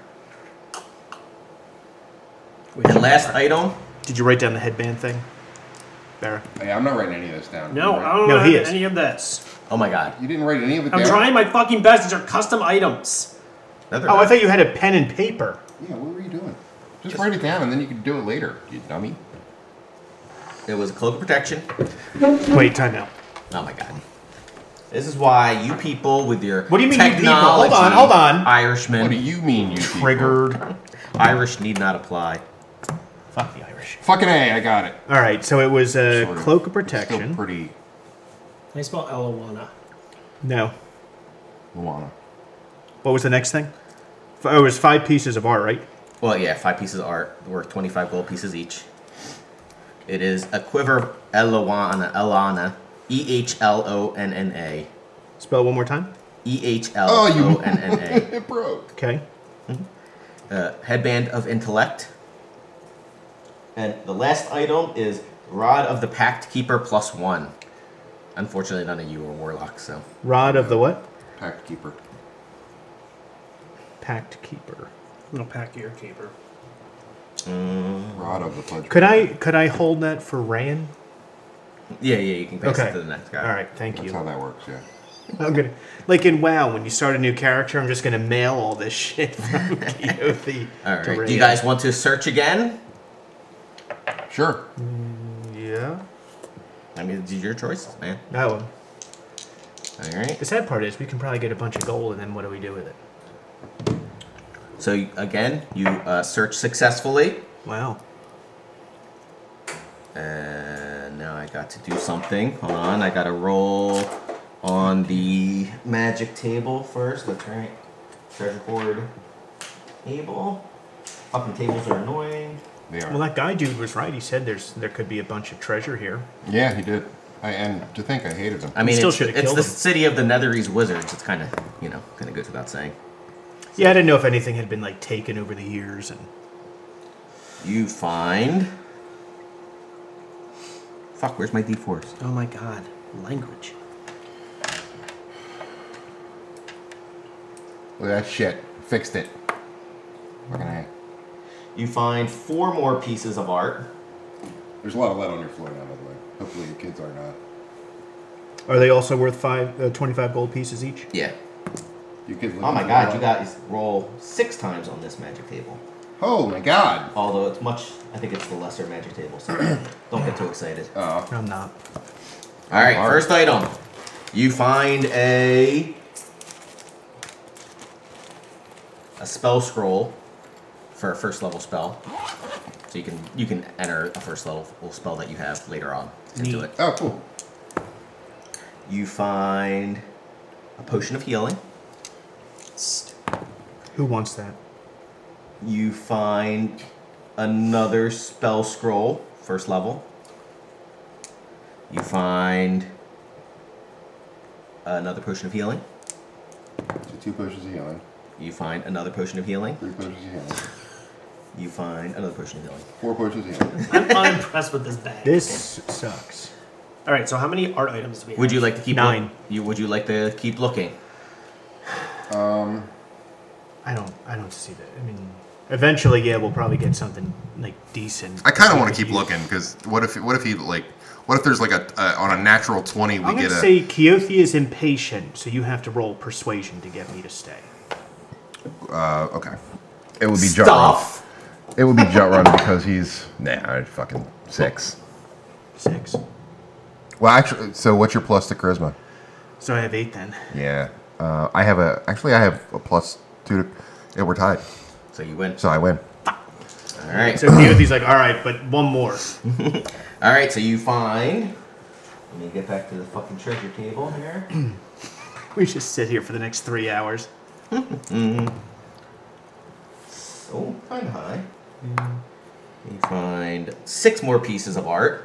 E: And last item,
B: Did you write down the headband thing, Barrett?
C: Hey, I'm not writing any of this down.
D: No,
C: You
D: I
C: right?
D: don't
B: No,
D: know
B: he is.
D: any of this.
E: oh my god.
C: You didn't write any of it
D: I'm
C: down?
D: trying my fucking best. These are custom items.
E: Another
B: Oh, I
E: one.
B: thought you had a pen and paper.
C: Yeah, what were you doing? Just, write it down and then you can do it later, you dummy.
E: It was a cloak of protection.
B: Wait, time out.
E: Oh my god. This is why you people with your
B: What do you mean, you people?
E: technology,
B: Hold on, hold on.
E: Irishmen,
C: What do you mean, you people?
B: Triggered.
E: Irish need not apply.
B: Fuck the Irish.
C: Fucking A, I got it.
B: All right, so it was a
C: Sort of.
B: cloak of
C: Still
B: protection.
C: pretty
D: I spell Elowana.
B: No.
C: Luana.
B: What was the next thing? F- Oh, it was five pieces of art, right?
E: Well, yeah, five pieces of art worth twenty-five gold pieces each. It is a quiver of Eloana, Elana, E H L O N N A.
B: Spell it one more time.
E: E H L
C: Oh,
E: O
C: you.
E: N N A.
C: It broke.
B: Okay.
E: Uh, headband of intellect. And the last item is Rod of the Pact Keeper plus one. Unfortunately, none of you are warlocks, so.
B: Rod of the what?
C: Pact keeper.
B: Pact Keeper.
D: No pack ear keeper.
C: Rod of the Pledge.
B: Could I could I hold that for Ran?
E: Yeah, yeah, you can pass
B: Okay.
E: it to the next guy.
B: All right, thank
C: That's
B: you.
C: how that works, yeah.
B: I'm gonna, like in WoW, when you start a new character, I'm just gonna mail all this shit from Keothi
E: All right.
B: to Ran.
E: Do you guys want to search again?
C: Sure.
B: Yeah.
E: I mean, it's your choice, man.
B: That one.
E: All right.
B: The sad part is we can probably get a bunch of gold, and then what do we do with it?
E: So you- again, you uh, search successfully,
B: Wow.
E: and now I got to do something. Hold on, I got to roll on the magic table first. That's right. Treasure hoard table. Fucking tables are annoying.
C: They are.
B: Well, that guy dude was right. He said there's there could be a bunch of treasure here.
C: Yeah, he did. I, and to think I hated him.
E: I mean,
B: still
E: it's,
B: should've
E: it's
B: killed
E: the
B: him.
E: city of the Netherese wizards. It's kind of, you know, kind of goes without saying.
B: Yeah, I didn't know if anything had been like taken over the years, and
E: You find. Fuck, where's my D fours?
D: Oh my god. Language.
C: Look at that shit. Fixed it. Fucking A.
E: You find four more pieces of art.
C: There's a lot of lead on your floor now, by the way. Hopefully your kids are not.
B: are they also worth five, uh, twenty-five gold pieces each?
E: Yeah.
C: Your kids
E: Oh my god, you guys roll six times on this magic table.
C: Oh my god.
E: Although it's much, I think it's the lesser magic table, so don't get too excited.
C: Oh.
B: I'm not.
E: Alright,
C: Alright.
E: first item. You find a. A spell scroll for a first level spell. So you can you can enter a first level spell that you have later on into
B: Neat.
E: it.
C: Oh, cool.
E: You find a potion of healing.
B: Who wants that?
E: You find another spell scroll, first level. You find another potion of healing.
C: So two potions of healing.
E: You find another potion of healing.
C: Three potions of healing.
E: You find another potion of healing.
C: Four potions of healing.
D: I'm unimpressed with this bag.
B: This sucks.
D: All right, so how many art items do we have?
E: Would you like to keep
B: Nine.
E: Look, you would you like to keep looking?
C: Um,
B: I don't. I don't see that. I mean, eventually, yeah, we'll probably get something like decent.
C: I kind of
B: we
C: want to
B: could
C: keep
B: use.
C: looking because what if what if he like what if there's like a uh, on a natural twenty we
B: I'm
C: get
B: gonna
C: a
B: say Keothi is impatient, so you have to roll persuasion to get me to stay.
C: uh, okay.
F: It would be Jut Run.
E: Stuff.
F: It would be Jut Run because he's nah, fucking six.
B: Six.
C: Well, actually, so what's your plus to charisma?
B: So I have eight then.
C: Yeah, uh, I have a actually I have a plus two. To, yeah, we're tied,
E: So you win.
C: so I win.
E: All right.
B: So Keothi's like, all right, but one more.
E: All right. So you find. Let me get back to the fucking treasure table here.
B: We just sit here for the next three hours.
E: Oh, kind of high. You find six more pieces of art.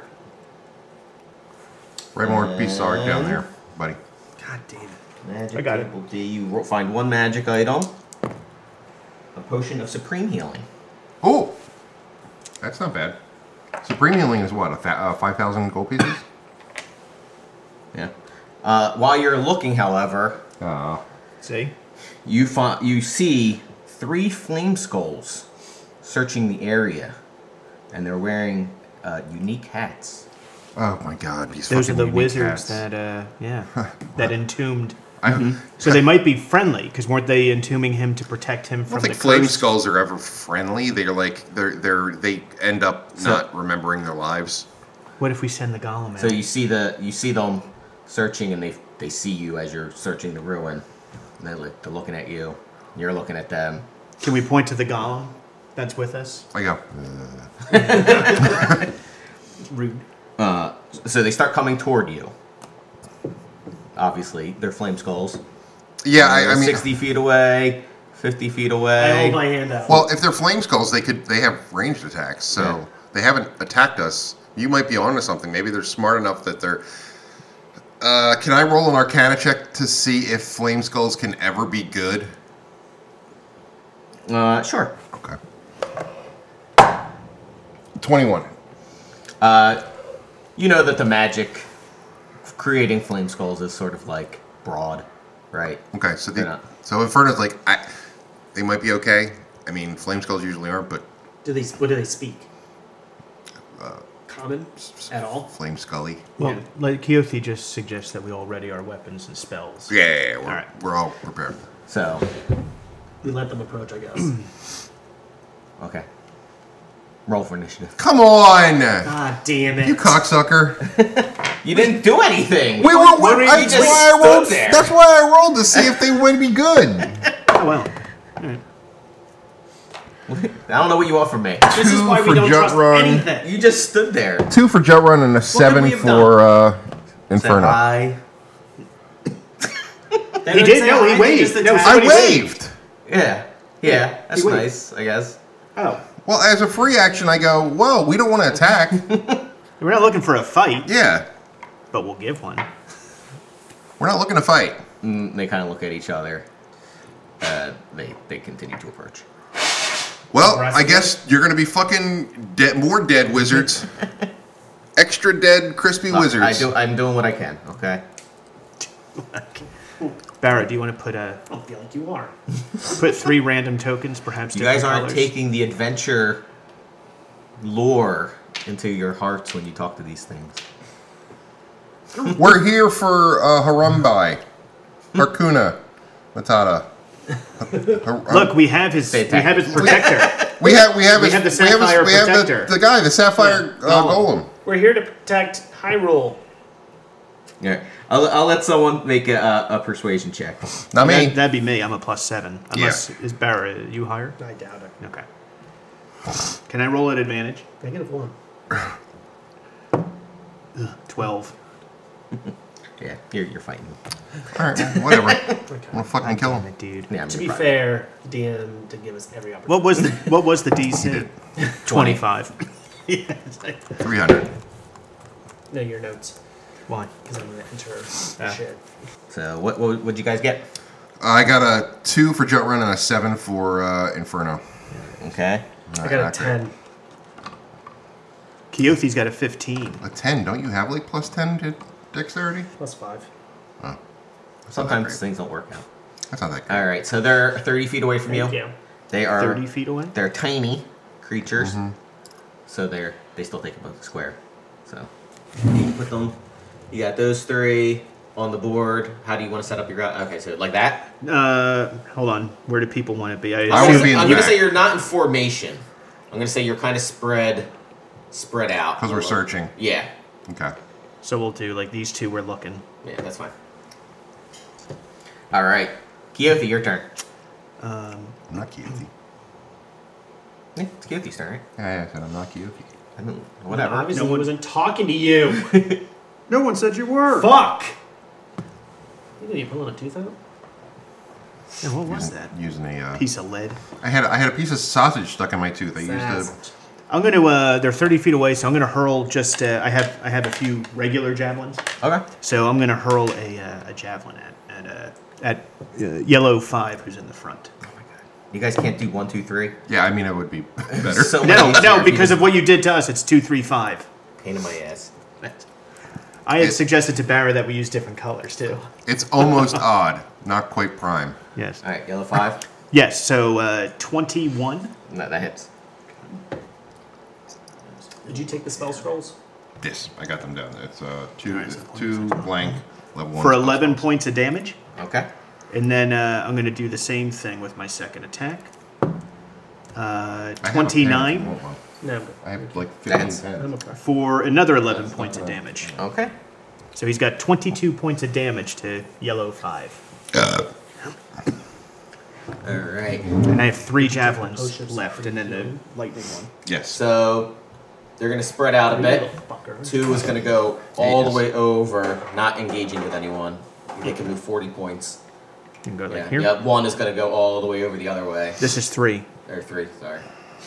C: Right more pieces of art down there, buddy.
B: God damn it.
E: Magic
B: I got it.
E: table D. You ro- find one magic item. A potion of supreme healing.
C: Oh, that's not bad. Supreme healing is what a th- uh, five thousand gold pieces.
E: Yeah. Uh, while you're looking, however,
C: Uh,
B: See?
E: you find you see three flame skulls searching the area, and they're wearing uh, unique hats.
C: oh my God, these
B: Those are
C: fucking
B: the
C: unique
B: wizards
C: hats.
B: that, uh, yeah, that entombed.
C: I,
B: So they might be friendly, because weren't they entombing him to protect him
C: I
B: from
C: don't
B: the
C: think flame
B: curse?
C: skulls are ever friendly. They're like they're they're they end up
E: So-
C: not remembering their lives.
B: What if we send the golem out?
E: So you see the you see them searching, and they they see you as you're searching the ruin. And they're, like, they're looking at you. And you're looking at them.
B: Can we point to the golem that's with us?
C: I go.
B: Rude.
E: Uh, so they start coming toward you. Obviously, they're flame skulls.
C: Yeah, I,
E: They're
C: I mean,
E: sixty feet away, fifty feet
D: I
E: away.
D: hold my hand out.
C: well, if they're flame skulls, they could they have ranged attacks, so
E: Yeah.
C: they haven't attacked us. You might be onto something. Maybe they're smart enough that they're. Uh, can I roll an Arcana check to see if flame skulls can ever be good?
E: Uh, sure.
C: Okay. Twenty-one.
E: Uh, you know that the magic of creating flame skulls is sort of like broad, right?
C: Okay, so
E: They're
C: the,
E: not.
C: so Inferno's like, I, they might be okay. I mean, flame skulls usually aren't, but
D: do they? What do they speak? Common at all?
C: flame scully.
B: Well,
D: Yeah.
B: like Keothi just suggests that we all ready our weapons and spells.
C: Yeah, yeah, yeah, we're,
B: All right.
C: we're all prepared.
E: So,
D: We let them approach, I guess.
E: okay. Roll for initiative.
C: Come on,
D: God damn it!
C: you cocksucker!
E: You didn't do anything.
C: We were.
E: What-
C: I-
E: you
C: that's
E: just
C: why I
E: stood
C: rolled.
E: there.
C: That's why I rolled to see if they would be good.
B: Oh, well.
E: I don't know what you want from me.
D: This is
F: Two
D: why we
F: for
D: don't
F: jump
D: trust
F: run.
D: anything.
E: You just stood there.
F: Two for Jut Run and a seven
D: we have
F: for uh,
E: Said
F: Inferno.
E: hi.
D: They
B: He
D: didn't
B: did?
D: say
B: No, he
D: hi, they
B: waved.
D: just
B: No,
D: attacked.
C: I
B: Somebody waved.
C: waved.
E: Yeah. Yeah. That's
B: waved.
E: nice, I guess.
B: Oh.
C: Well, as a free action, I go. Whoa, we don't want to attack.
B: We're not looking for a fight,
C: Yeah,
B: but we'll give one.
C: we're not looking to fight.
E: Mm, they kind of look at each other. Uh, they they continue to approach.
C: Well, I guess you're gonna be fucking dead, more dead wizards. Extra dead, crispy
E: Uh,
C: wizards.
E: I do. I'm doing what I can. Okay.
B: Barrett, do you want to put a
D: I don't feel like you are.
B: put three random tokens, perhaps
E: You
B: different
E: guys aren't
B: colors?
E: taking the adventure lore into your hearts when you talk to these things.
C: We're here for uh, Harumbai, Harkuna, Matata. Har-
B: Look, we have his
E: Say
B: we have his
E: tactics.
B: protector.
C: we have we have
B: we
C: his,
B: have the
C: we have, his-
B: Sapphire
C: we have the,
B: Protector.
C: the guy, the Sapphire
B: Yeah,
C: uh,
B: Golem.
C: Golem.
D: We're here to protect Hyrule.
E: Yeah. I'll, I'll let someone make a, a persuasion check.
C: Not me.
B: That, that'd be me. I'm a plus seven. Unless is Barrett you higher?
D: I doubt it.
B: Okay. Can I roll at advantage?
D: Negative one.
B: Ugh, twelve.
E: Yeah, you're, you're fighting.
C: All right, well, whatever.
D: Okay.
C: I'm gonna fucking kill
B: Damn
C: him.
B: it, dude.
E: Yeah, I mean,
D: To be
E: you're fighting.
D: fair, D M did give us every opportunity.
B: What was the what was the D C?
C: did.
B: Twenty-five. Yeah, it's like-
C: three hundred.
D: No, your notes.
B: Why?
D: Because I'm going to enter
B: Ah.
D: shit.
E: So what what would you guys get?
C: I got a two for Jut Run and a seven for uh, Inferno.
E: Okay.
D: I
C: Not-
D: got a
C: not great.
D: ten.
B: Keothi's got a fifteen.
C: A ten. Don't you have like plus ten to dexterity?
D: Plus five.
C: Oh, that's not that
E: Sometimes
C: great.
E: things don't work out.
C: That's not that great.
E: All right, so they're thirty feet away from
D: Thank
E: you.
D: you.
E: They are
B: Thirty feet away.
E: they're tiny creatures,
C: Mm-hmm.
E: so they're they still take up a square. So you put them. You got those three on the board. How do you want to set up your route? Okay, so like that.
B: Uh, hold on. Where do people want to be? I,
C: I
E: I'm
C: wanna
E: gonna,
C: be in
E: I'm
C: the
E: gonna
C: back.
E: say you're not in formation. I'm gonna say you're kind of spread, spread out.
C: Because we're searching.
E: Yeah,
C: Okay.
B: So we'll do like these two. We're looking.
E: yeah, that's fine. All right, Keothi, your turn.
B: Um,
C: I'm not Keothi.
E: Yeah, it's Keothi's turn, right?
C: Yeah, yeah, I said I'm not Keothi.
E: I mean, whatever.
D: Obviously,
B: No
D: he
B: one-
D: wasn't talking to you.
B: no one said you were.
D: Fuck! You know you pulling a tooth out?
B: Yeah, what was
C: Using-
B: that?
C: Using a. Uh,
B: Piece of lead.
C: I had I had a piece of sausage stuck in my tooth. I used
D: Sausage.
C: to.
B: I'm gonna. Uh, they're thirty feet away, so I'm gonna hurl. Just. Uh, I have. I have a few regular javelins,
E: Okay.
B: so I'm gonna hurl a uh, a javelin at at uh, at uh, yellow five, who's in the front.
E: Oh my god. You guys can't do one, two, three.
C: Yeah, I mean it would be better.
E: So
B: No,
E: much easier
B: no,
E: if you
B: because
E: just-
B: of what you did to us. It's two, three, five.
E: pain in my ass.
B: I had
C: It-
B: suggested to Barra that we use different colors too.
C: It's almost odd, not quite prime.
B: Yes.
E: All right, yellow five.
B: Yes. So uh, twenty-one
E: No, that hits.
D: Did you take the spell scrolls?
C: This I got them down there. It's uh, two
B: Alright, so
C: two blank level one
B: for
C: spell
B: eleven
C: slots.
B: points of damage,
E: Okay.
B: and then uh, I'm gonna do the same thing with my second attack. Uh,
C: I have a pen if you
B: twenty-nine
C: want one.
D: No, I'm good.
C: I have like fifteen
E: That's-
C: pens.
D: I'm okay.
B: for another eleven points of damage.
E: Okay.
B: So he's got twenty-two points of damage to yellow five,
C: Uh,
E: All right.
B: and I have three javelins
D: Potions
B: left,
D: for
B: and then the
D: healing.
B: lightning one.
C: yes.
E: So they're gonna spread out a
D: You
E: bit.
D: little fucker.
E: Two is gonna go all the
C: Yes.
E: way over, not engaging with anyone. They can move forty points.
B: You can go like
E: Yeah.
B: here.
E: Yeah. One is gonna go all the way over the other way.
B: This is three.
E: Or three. Sorry.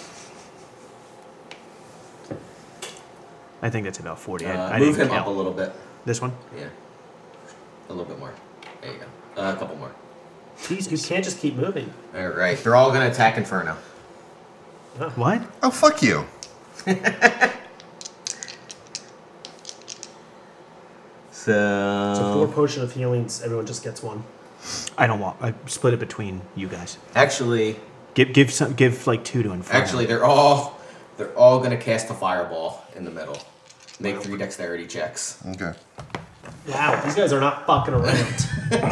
B: I think that's about forty. I,
E: Uh,
B: I
E: move
B: didn't
E: him
B: count.
E: up a little bit.
B: This one.
E: Yeah. A little bit more. There you go. Uh, a couple more.
D: You
B: Jesus.
D: can't just keep moving.
E: All right. They're all gonna attack Inferno.
B: What?
C: Oh fuck you.
E: So.
D: So four potion of healings, everyone just gets one.
B: I don't want. I split it between you guys.
E: Actually,
B: Give give some. Give like two to Inferno.
E: actually, they're all they're all gonna cast a fireball in the middle. Make three dexterity checks.
C: Okay.
D: Wow, these guys are not fucking around.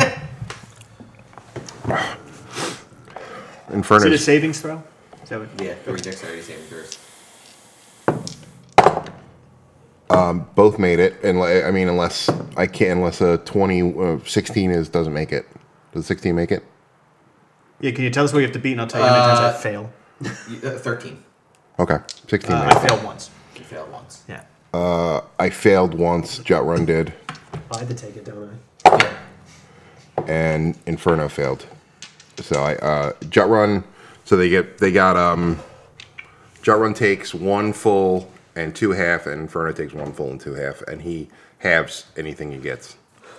B: Is
C: Inferno.
B: it a savings throw? Is that what?
E: Yeah, three dexterity saving throws.
F: Both made it, and I mean, unless I can't, unless a twenty, uh, sixteen is doesn't make it. Does sixteen make it?
B: Yeah. Can you tell us what you have to beat, and I'll tell you how many times I
E: Uh,
B: fail.
E: You- uh, Thirteen.
F: Okay, sixteen.
B: Uh,
F: made
B: I
F: it.
B: failed once.
E: You failed once.
B: Yeah.
F: I failed once. Jut Run did,
D: I had to take it, don't I?
F: and Inferno failed. So I uh, Jut Run. So they get they got um. Jut Run takes one full and two half, and Inferno takes one full and two half, and he halves anything he gets.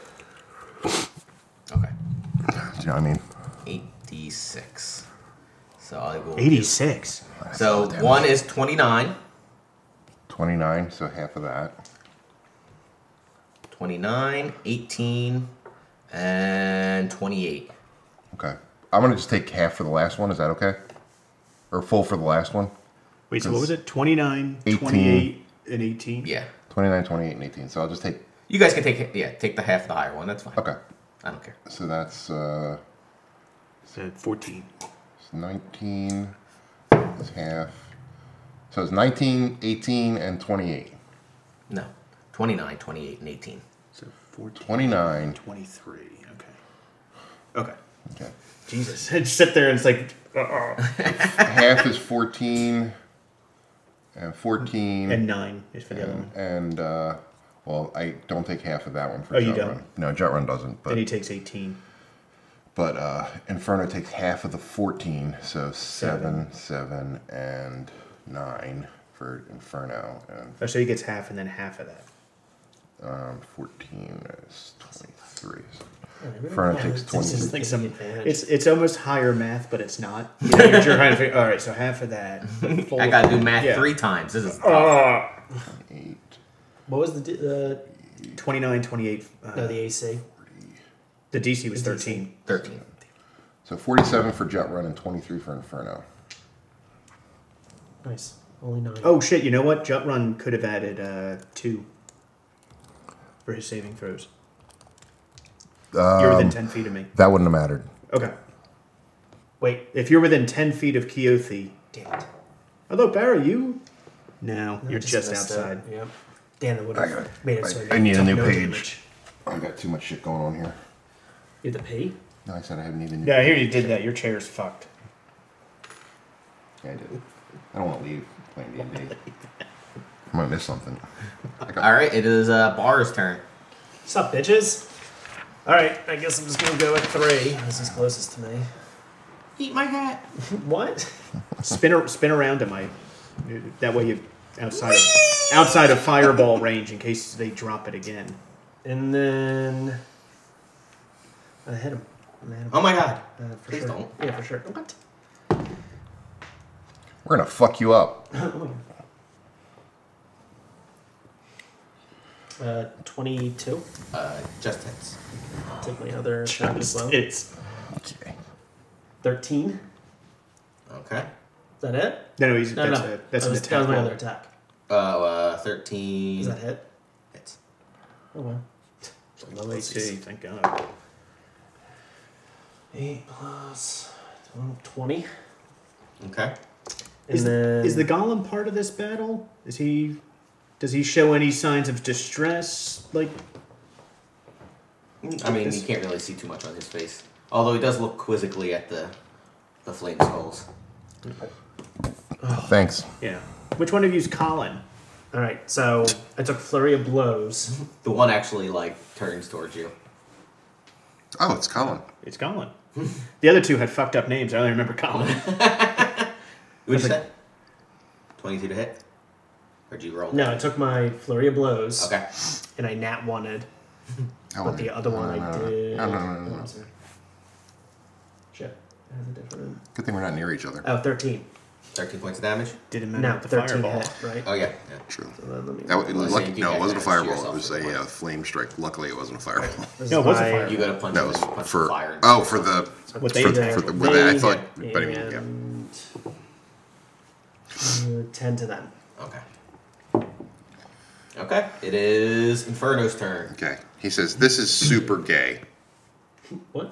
E: Okay.
F: Do you know what I mean?
E: Eighty-six. So I will.
B: Eighty-six.
E: So one is twenty-nine.
F: Twenty-nine. So half of that.
E: twenty-nine, eighteen, and twenty-eight.
F: Okay. I'm gonna just take half for the last one. Is that okay? Or full for the last one?
B: Wait. So what was it? twenty-nine,
F: eighteen.
B: twenty-eight, and eighteen.
E: Yeah.
F: twenty-nine, twenty-eight, and eighteen. So I'll just take.
E: You guys can take yeah, take the half of the higher one. That's fine.
F: Okay.
E: I don't care.
F: So that's uh,
B: So fourteen.
F: it's nineteen. It's half. So it's nineteen, eighteen, and twenty-eight.
E: No. twenty-nine, twenty-eight, and eighteen.
B: So fourteen.
F: twenty-nine.
B: twenty-three. Okay. Okay.
F: Okay.
B: Jesus. I just sit there and it's like. Uh-uh.
F: Half is fourteen.
C: And fourteen.
B: And nine is for the other one.
C: And, uh, well, I don't take half of that one for
B: Oh,
C: Jut
B: you don't?
C: Run. No, Jut Run doesn't. But
B: Then he takes eighteen.
C: but uh, Inferno takes half of the fourteen, so seven, seven, and nine for Inferno. And
B: Oh, so he gets half and then half of that.
C: um, fourteen is twenty-three.
G: Yeah,
C: Inferno
G: yeah,
C: takes
G: it's-
C: twenty.
G: it's-
B: Like some,
G: advantage.
B: it's it's almost higher math, but it's not. You know, you're trying to figure. All right, so half of that.
E: I gotta do math
B: Yeah.
E: three times. This is tough.
B: Uh,
C: Eight.
G: What was the d- the
B: twenty-nine, twenty-eight. Uh,
G: no the A C?
B: the D C was
G: The D C.
B: thirteen.
E: thirteen.
C: So forty-seven for Jut Run and twenty-three for Inferno.
G: Nice. Only nine.
B: Oh shit! You know what? Jut Run could have added uh, two for his saving throws. you're within ten feet of me.
C: That wouldn't have mattered.
B: Okay.
G: Wait.
B: If you're within ten feet of Keothi.
G: Damn it.
B: Although Barry, you. No,
G: I
B: you're just
G: missed it.
B: outside.
G: Yep. Dan, it would
C: I
G: have
C: got-
G: made it
C: I-
G: so
C: I
G: that
C: need a
G: took
C: new
G: no
C: page.
G: damage.
C: I got too much shit going on here.
G: You have to pee?
C: No, I said I haven't even.
B: Yeah, I hear you did that. Your chair's fucked.
C: Yeah, I did. I don't want to leave playing D and D. I might miss something. I got,
E: All right, it is uh, Bar's turn.
G: What's up, bitches? Alright, I guess I'm just gonna go with three. This is closest to me.
E: Eat my hat.
G: What?
B: Spin ar- spin around to my. That way you outside of outside of fireball range in case they drop it again.
G: And then I hit him. I hit him.
E: Oh my god.
G: Uh, for
E: Please
G: sure.
E: don't.
G: Yeah, for sure. What?
C: we're gonna fuck you up.
G: Uh, twenty-two.
E: Uh, just hits.
G: Take my other attack as well.
B: It's
C: Okay.
G: Thirteen.
E: Okay.
G: Is that it?
B: no, no, he's,
G: No,
B: that's
G: no.
B: a that's
G: that
B: an
G: was,
B: attack.
G: that was my
B: roll.
G: other attack.
E: Oh, uh, thirteen.
G: Is that hit?
E: Hits.
G: Oh well.
B: Low A C, thank God.
G: Eight plus twenty.
E: Okay.
G: And
B: Is,
G: then
B: is the golem part of this battle? Is he? Does he show any signs of distress? Like,
E: I mean, you can't really see too much on his face. Although he does look quizzically at the the flame skulls.
C: Thanks.
B: yeah. Which one of you's Colin?
G: all right. So I took flurry of blows.
E: The one actually like turns towards you.
C: Oh, it's Colin.
B: It's Colin. The other two had fucked up names. I only remember Colin.
E: What'd you
B: That's
E: say? Twenty-two to hit. Or did you roll?
G: No, I took my flurry of blows.
E: Okay.
G: And I nat wanted.
C: Oh,
G: But the other
C: no,
G: one
C: no,
G: I
C: no, no.
G: did.
C: No, no, no, no,
G: Oh,
C: no.
G: I'm sorry. Shit. That has a different.
C: Good thing we're not near each other.
G: Oh, thirteen.
E: Thirteen points of damage.
B: Didn't matter
G: No,
B: with the
G: thirteen
B: fireball.
G: hit, right?
E: Oh yeah. Yeah.
C: True.
G: So then let me.
C: That, it,
E: Well,
C: lucky,
E: so you
C: no, it
E: guys
C: wasn't a
E: managed
C: fireball. It
E: yourself
C: was
E: with
C: a
E: one.
C: uh, flame strike. Luckily, it wasn't a fireball.
G: This
B: No,
G: is
B: it was a
G: my-
B: fire.
E: You got to punch
C: That
E: him
C: was
E: with punch
C: for
E: fire. and-
C: oh for the
B: What they
C: for,
B: did.
C: for the with that I
G: They
C: thought.
G: hit,
C: But I mean, yeah.
G: and, uh, ten to them.
E: Okay. Okay. It is Inferno's turn.
C: Okay. He says this is super gay.
G: What?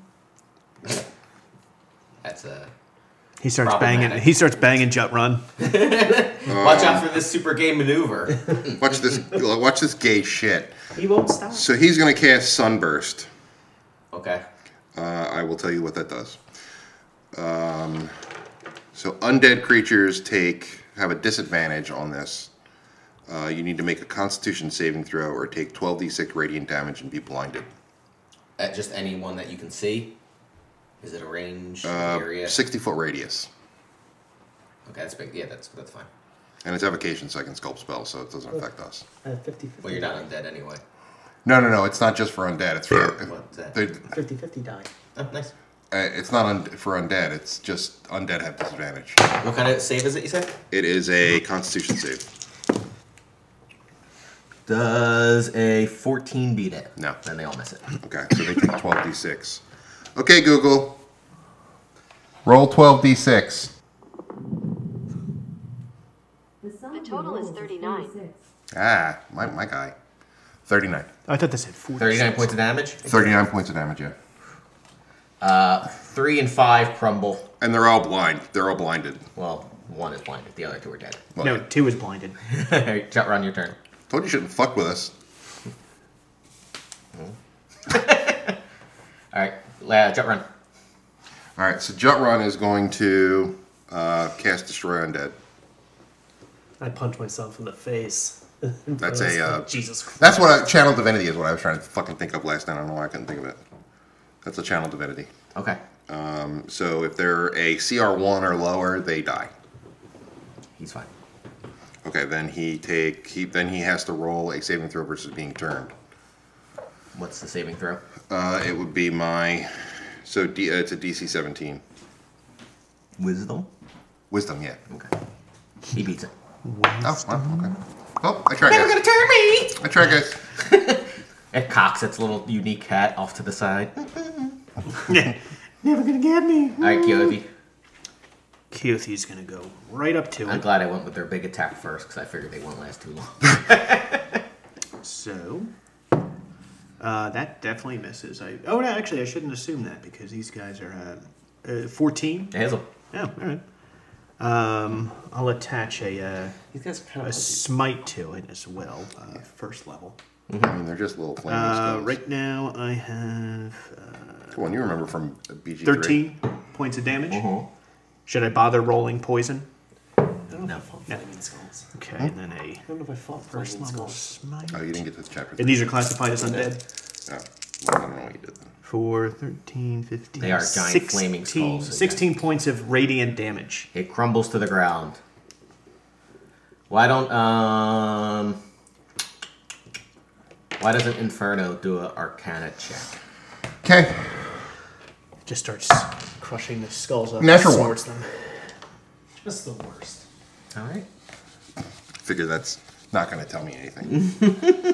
E: That's a.
B: He starts
E: Problematic.
B: banging. He starts banging Jut Run.
E: Watch out for this super gay maneuver.
C: Watch this. Watch this gay shit.
G: He won't stop.
C: So he's gonna cast Sunburst.
E: Okay.
C: Uh, I will tell you what that does. Um, so undead creatures take have a disadvantage on this. Uh, you need to make a Constitution saving throw or take twelve d six radiant damage and be blinded.
E: At just any one that you can see. Is it a range
C: Uh,
E: area?
C: sixty foot radius,
E: Okay, that's big. Yeah, that's that's fine.
C: and it's evocation, so I can sculpt spell, so it doesn't affect us.
G: I have fifty fifty.
E: Well, you're not undead anyway.
C: No, no, no. It's not just for undead. It's for
E: What's that?
C: they-
G: fifty fifty die.
E: Oh, nice.
C: uh, it's not un- for undead. It's just undead have disadvantage.
E: What kind of save is it? You said?
C: It is a Constitution save.
E: Does a fourteen beat it?
C: No.
E: Then they all miss it.
C: Okay, so they take twelve d six. Okay, Google. Roll twelve d six.
H: The total is thirty-nine.
C: Ah, my, my guy. thirty-nine.
B: I thought this said forty.
E: Thirty-nine points of damage.
C: thirty-nine points of damage, yeah.
E: Uh, three and five crumble.
C: And they're all blind. They're all blinded.
E: Well, one is blinded. The other two are dead.
C: Well,
B: No, two is blinded.
E: Jut Run, your turn.
C: told you shouldn't fuck with us.
E: All right, uh, Jut Run.
C: All right, so Jut Run is going to uh, cast Destroy Undead.
G: I punch myself in the face.
C: That's a, uh,
G: Jesus Christ.
C: That's what I, Channel Divinity is what I was trying to fucking think of last night. I don't know why I couldn't think of it. That's a Channel Divinity.
E: Okay.
C: Um, so if they're a C R one or lower, they die.
E: He's fine.
C: Okay, then he take he then he has to roll a saving throw versus being turned.
E: What's the saving throw?
C: Uh, it would be my so D, uh, it's a D C seventeen.
E: Wisdom?
C: Wisdom, yeah.
E: Okay. He beats it.
C: Oh, well, okay. Oh, I tried,
E: Never
C: guys.
E: gonna turn me!
C: I tried, guys.
E: It cocks its little unique hat off to the side.
B: Never gonna get me.
E: Alright, Keothy.
B: Keothy's gonna go right up to
E: I'm
B: it.
E: glad I went with their big attack first because I figured they wouldn't last too long.
B: So, uh, that definitely misses. I oh no, actually I shouldn't assume that because these guys are uh, uh, fourteen.
E: It has a.
B: Oh, all right. Um, I'll attach a uh,
G: These guys are kind
B: a
G: of
B: smite to it as well. Uh, first level.
C: I mean, they're just little flaming
B: Uh,
C: stones.
B: right now I have uh,
C: Come on, you remember from B G three.
B: thirteen points of damage.
E: Uh-huh.
B: Should I bother rolling poison?
G: I don't know if I fought
B: No.
G: Flaming Skulls.
B: Okay, and then a
G: I don't know if I fought
B: first
G: Flaming
B: level
G: Skulls.
B: smite.
C: Oh, you didn't get to the chapter.
B: And these are classified as undead?
C: Oh, well, I don't know what you did then.
B: For thirteen, fifteen,
E: They are giant flaming skulls, so
B: sixteen points of radiant damage.
E: It crumbles to the ground. Why don't um? Why doesn't Inferno do an Arcana check?
C: Okay.
B: Just starts crushing the skulls up.
C: Natural
B: and
C: one.
B: sorts them.
G: Just the worst.
E: All right.
C: Figure that's not going to tell me anything.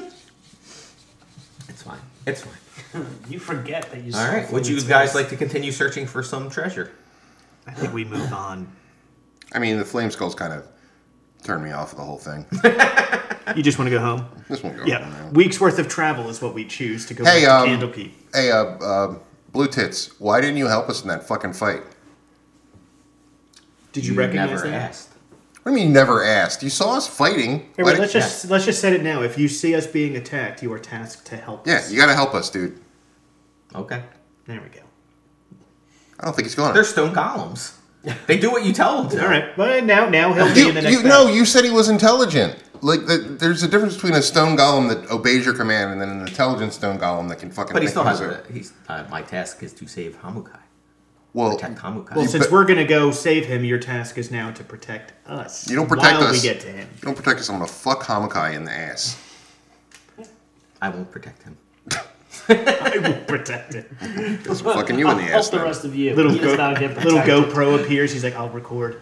E: It's fine. It's fine.
G: You forget that you.
E: All
G: saw
E: right. Would you
G: Flaming
E: guys
G: Skulls.
E: like to continue searching for some treasure?
B: I think we move on.
C: I mean, the flame skulls kind of turned me off of the whole thing.
B: You just want to go home?
C: This one go
B: Yeah.
C: home now.
B: Week's worth of travel is what we choose to go
C: Hey,
B: back
C: um,
B: to Candlekeep.
C: Hey, uh, uh, Blue Tits, why didn't you help us in that fucking fight?
B: Did you, recognize
E: never
B: that?
E: asked.
C: What do you mean you never asked? You saw us fighting.
B: Hey,
C: Why
B: wait,
C: did-
B: let's just let's just set it now. If you see us being attacked, you are tasked to help
C: Yeah,
B: us.
C: you got to help us, dude.
E: Okay.
B: There we go.
C: I don't think he's going
E: They're
C: to.
E: stone golems. They do what you tell them to.
B: All right, but now now he'll be
C: You,
B: in the next
C: you, no,
B: battle.
C: you said he was intelligent. Like, the, there's a difference between a stone golem that obeys your command and then an intelligent stone golem that can fucking.
E: But he
C: think
E: still
C: on
E: has
C: his own.
E: a. He's. Uh, my task is to save Hamukai.
C: Well,
E: Protect Hamukai.
B: Well, since
C: but-
B: we're gonna go save him, your task is now to protect us.
C: you don't protect
B: while
C: us.
B: we get to him.
C: You don't protect us. I'm gonna fuck Hamakai in the ass.
E: I won't protect him.
B: I will protect him.
C: That's fucking you in the
G: Help
C: ass.
G: the
C: then.
G: rest of you.
B: Little
G: he does
B: go-
G: not get
B: Little
G: protected.
B: GoPro appears. He's like, I'll record.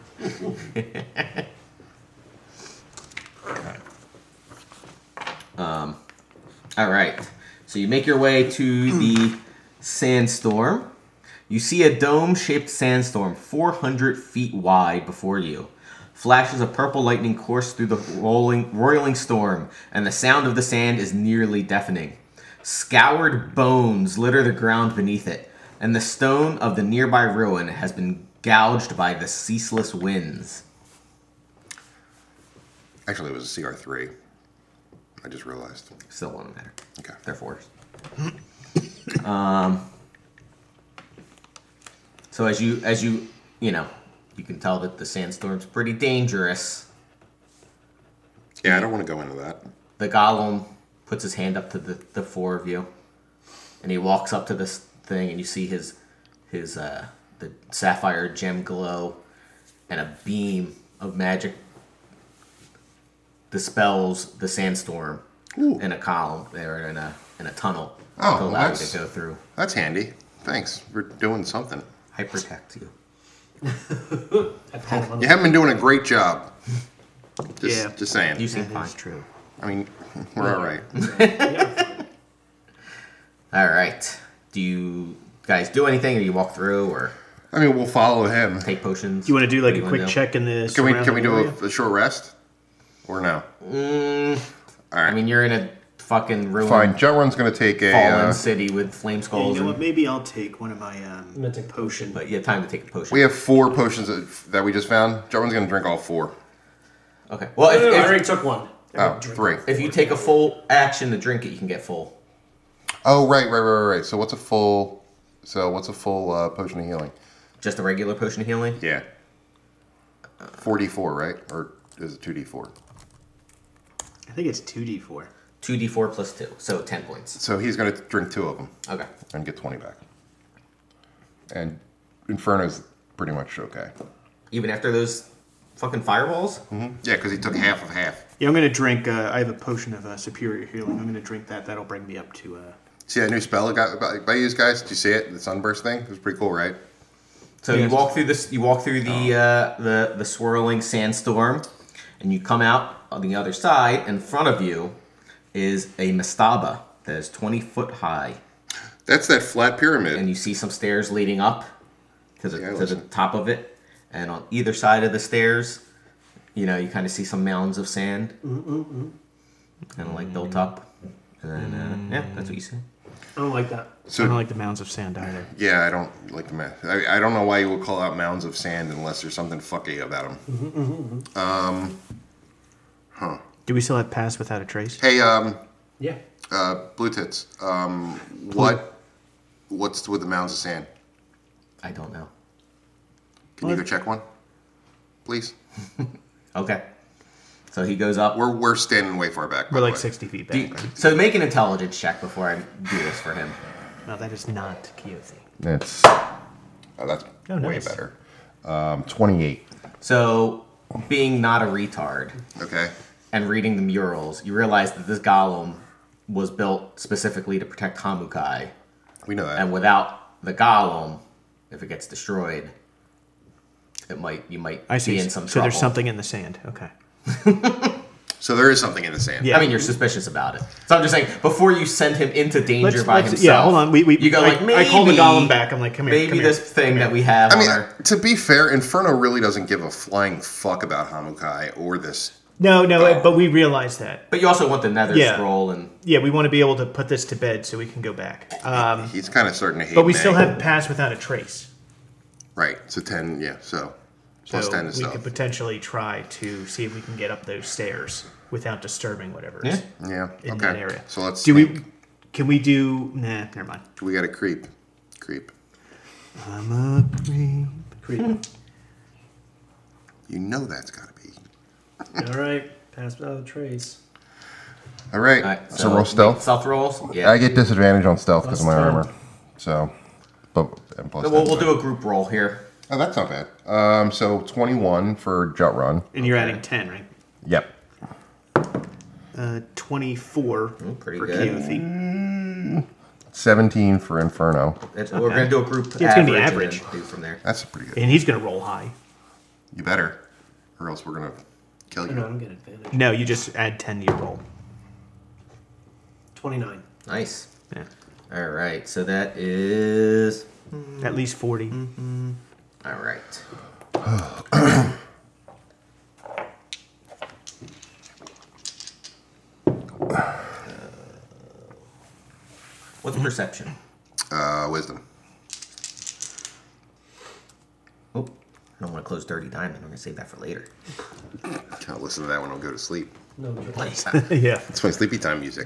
E: Um, all right. So you make your way to the sandstorm. You see a dome-shaped sandstorm four hundred feet wide before you. Flashes of purple lightning course through the rolling, roiling storm, and the sound of the sand is nearly deafening. Scoured bones litter the ground beneath it, and the stone of the nearby ruin has been gouged by the ceaseless winds.
C: Actually, it was a C R three. I just realized.
E: Still won't matter.
C: Okay.
E: They're forced. um. So as you as you you know, you can tell that the sandstorm's pretty dangerous.
C: Yeah, I don't want to go into that.
E: The golem puts his hand up to the, the four of you, and he walks up to this thing, and you see his his uh, the sapphire gem glow, and a beam of magic dispels the sandstorm
C: Ooh.
E: in a column there in a in a tunnel
C: Oh,
E: to
C: well,
E: allow you
C: that's-
E: to go through.
C: That's handy. Thanks. We're doing something.
E: I protect you.
G: I pat him on
C: You
G: the-
C: haven't been doing a great job. Just,
B: Yeah.
C: just saying.
E: You seem
B: That
E: fine.
B: is true.
C: I mean, we're all right.
E: All right. Do you guys do anything, or you walk through, or
C: I mean, we'll follow him.
E: take potions?
B: Do you want to do like
E: What
B: a
E: you
B: quick
E: wanna do?
B: check in the
C: Can we can we do
B: surrounding
C: a, a short rest, or no?
E: Mm,
C: All right.
E: I mean, you're in a fucking ruined,
C: fine. Jetrun's gonna take a.
E: fallen
C: Uh,
E: city with flame
B: area? Yeah,
E: skulls,
B: you know what?
E: and,
B: Maybe I'll take one of my um,
G: I'm gonna take a
B: potion.
E: but you have time to take a potion.
C: we have four potions that, that we just found. Jetrun's gonna drink all four.
E: Okay. Well,
G: No, no, no, I
E: if,
G: already
E: if,
G: took one.
C: Oh, three.
E: if you take a full action to drink it, you can get full.
C: Oh, right, right, right, right. So what's a full? So what's a full uh, potion of healing?
E: Just a regular potion of healing.
C: Yeah. Forty-four, right? Or is it two d four?
B: I think it's two d four.
E: two d four plus two, so ten points.
C: So he's going to drink two of them
E: Okay.
C: and get twenty back. And Inferno's pretty much okay.
E: Even after those fucking fireballs?
C: Mm-hmm. Yeah, because he took half of half.
B: Yeah, I'm gonna drink. Uh, I have a potion of uh, superior healing. I'm gonna drink that. That'll bring me up to. Uh,
C: See that new spell I got by, by you guys? Did you see it? The sunburst thing? It was pretty cool, right?
E: So
B: Yes.
E: you walk through this. You walk through the uh, the the swirling sandstorm, and you come out on the other side. In front of you is a mastaba that is twenty foot high,
C: That's that flat pyramid.
E: and you see some stairs leading up to the
C: Yeah,
E: to the
C: listen.
E: top of it. And on either side of the stairs, you know, you kind of see some mounds of sand, kind of like built up. And then, uh, yeah, that's what you see.
G: I don't like that.
C: So
B: I don't like the mounds of sand either.
C: yeah, I don't like the math. I, I don't know why you would call out mounds of sand unless there's something fucky about them. Um, huh.
B: Do we still have pass without a trace?
C: Hey, um,
G: Yeah.
C: uh, Blue Tits. Um, what? What's with the mounds of sand?
E: I don't know.
C: Can you go check one, please?
E: Okay. So he goes up.
C: We're we're standing way far back. by
B: We're
C: the
B: like
C: way.
B: sixty feet
E: Do
B: back.
E: you- so make an intelligence check before I do this for him.
B: No, that is not Keothe.
C: That's oh, that's
B: Oh,
C: way
B: nice.
C: better. Um, twenty-eight.
E: So, being not a retard
C: Okay.
E: and reading the murals, you realize that this golem was built specifically to protect Hamukai.
C: We know that.
E: And without the golem, if it gets destroyed, it might you might
B: I see.
E: be in some
B: so
E: trouble.
B: there's something in the sand. Okay.
C: So there is something in the sand.
B: Yeah.
E: I mean, you're suspicious about it. So I'm just saying, before you send him into danger
B: Let's-
E: by
B: let's-
E: himself,
B: yeah, hold on. We- we-
E: you go
B: I-
E: like maybe
B: I call the golem back. I'm like, come here,
E: Maybe
B: come here,
E: this thing
B: come
E: that
B: here.
E: we have
C: I mean,
E: on our
C: to be fair, Inferno really doesn't give a flying fuck about Hamukai or this.
B: No, no, but we realize that.
E: But you also want the nether
B: Yeah.
E: scroll and
B: Yeah, we want to be able to put this to bed so we can go back. Um,
C: He's kind of starting to hate.
B: but we
C: May.
B: still have pass without a trace.
C: Right. So ten. Yeah. So plus
B: So
C: ten
B: we
C: is stuff.
B: could potentially try to see if we can get up those stairs without disturbing whatever
E: Yeah.
B: is
C: Yeah.
B: in
C: okay.
B: that area.
C: So let's.
B: do
C: think.
B: we? Can we do? Nah, never mind.
C: We got to creep. Creep.
B: I'm a creep.
G: Creep.
C: You know that's got to be.
G: All right. Pass without a trace.
C: All right.
E: All right,
C: so, roll stealth.
E: Stealth rolls. Yeah.
C: I get disadvantage on stealth because of my
G: Plus ten.
C: armor. So, but and plus
E: So we'll,
C: ten,
E: we'll
C: so-
E: do a group roll here.
C: Oh, that's not bad. Um, so twenty-one for Jut Run.
B: And you're
E: Okay.
B: adding ten, right?
C: Yep.
B: Uh, twenty-four
E: Mm, pretty
B: for
E: good.
B: Keothe.
C: seventeen for Inferno.
E: It's, We're going to do a group
B: Yeah, it's gonna be
E: average,
B: average.
E: and then do from there.
C: That's pretty good.
B: And he's gonna roll high.
C: You better, or else we're gonna kill
G: Oh,
C: you.
G: no, I'm getting advantage.
B: No, you just add ten to your roll.
G: twenty-nine.
E: Nice.
B: Yeah.
E: All right. So that is.
B: At least forty.
E: All right. What's perception?
C: Uh, wisdom.
E: Oh, I don't want to close Dirty Diamond. I'm going to save that for later.
C: Can't listen to that when I go to sleep.
G: No, you're
E: Please.
B: Yeah.
C: It's my sleepy time music.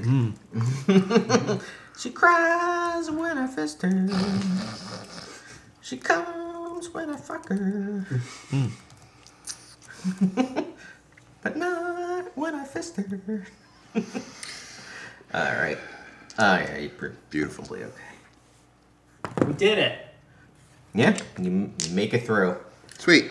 E: She cries when I fist her. She comes when I fuck her. But not when I fist her. All right. Oh, yeah, you're pretty
C: Beautiful.
E: okay.
G: We did it.
E: Yeah, you, you make it through.
C: Sweet.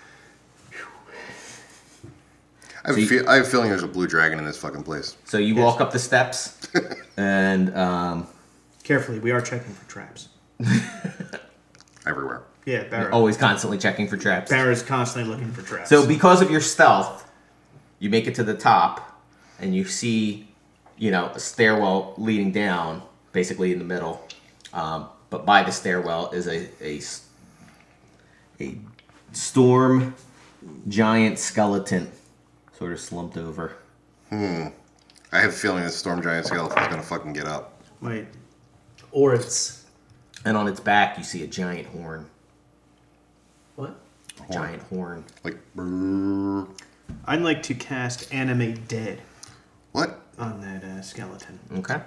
C: I have,
E: So
C: a
E: you-
C: feel, I have a feeling there's a blue dragon in this fucking place.
E: So you walk up the steps, and um,
B: Carefully, we are checking for traps.
C: Everywhere.
B: Yeah, Barra.
E: always constantly checking for traps.
B: Barra's constantly looking for traps.
E: So because of your stealth, you make it to the top, and you see, you know, a stairwell leading down, basically in the middle. Um, but by the stairwell is a, a s- a storm giant skeleton, sort of slumped over.
C: I have a feeling this storm giant skeleton's gonna fucking get up.
B: Wait.
G: Or it's.
E: And on its back, you see a giant horn.
G: What?
E: A giant horn.
C: Like, brrr.
B: I'd like to cast Animate Dead
C: What?
B: on that uh, skeleton.
E: Okay.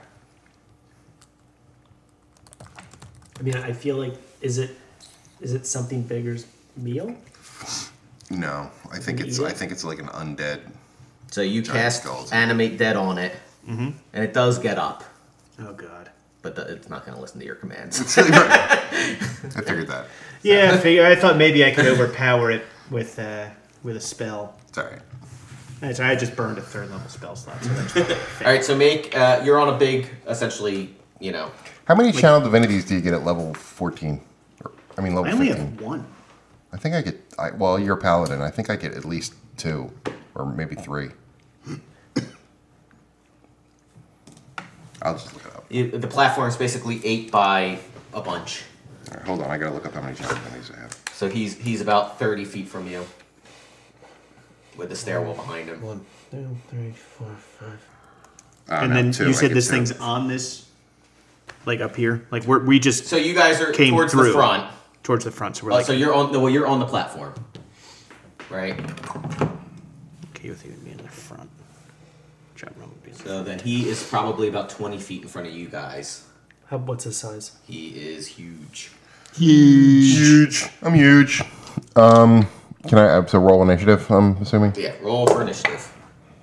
G: I mean, I feel like is it is it something bigger's meal?
C: No, I think it's I think it's like an undead.
E: So you
C: Giant
E: cast
C: skulls.
E: animate dead on it,
B: Mm-hmm.
E: and it does get up,
B: Oh god.
E: but the, it's not going to listen to your commands.
C: I figured that.
B: Yeah, I figure. I thought maybe I could overpower it with uh, with a spell.
C: It's all right.
B: That's all right. I just burned a third level spell slot, so that's fine.
E: All right, so make uh, you're on a big, essentially, you know.
F: How many channel divinities do you get at level fourteen? Or, I mean, level
B: I only
F: fifteen.
B: have one.
F: I think I get. I, well, you're a paladin. I think I get at least two, or maybe three. I'll just look it up.
E: You, the platform is basically eight by a bunch.
F: All right, hold on, I gotta look up how many channel divinities I have.
E: So he's he's about thirty feet from you, with the stairwell behind him.
G: One, two, three, four, five.
C: Uh,
B: and
C: no,
B: then
C: two,
B: you
C: I
B: said
C: get
B: this
C: two.
B: thing's on this, like up here. Like we're we just
E: So you guys are
B: came
E: towards
B: through
E: the front.
B: towards the front. So we're
E: Oh,
B: like,
E: so you're on the well, you're on the platform, right?
B: okay, with you would be in the front. Jump rope would be in the
E: So
B: front.
E: then he is probably about twenty feet in front of you guys.
G: How, what's his size?
E: He is huge.
F: Huge. I'm huge. Um, can I? uh, So roll initiative. I'm assuming.
E: Yeah, roll for initiative.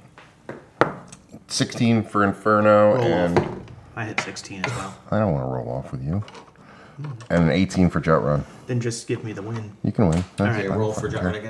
F: Sixteen for Inferno,
B: Roll
F: and
B: off. I hit sixteen as well.
F: I don't want to roll off with you. And an eighteen for Jet Run.
B: Then just give me the win.
F: You can win. That's
E: Okay,
F: fine.
E: roll for
F: Fucking
E: John
F: care.
E: again.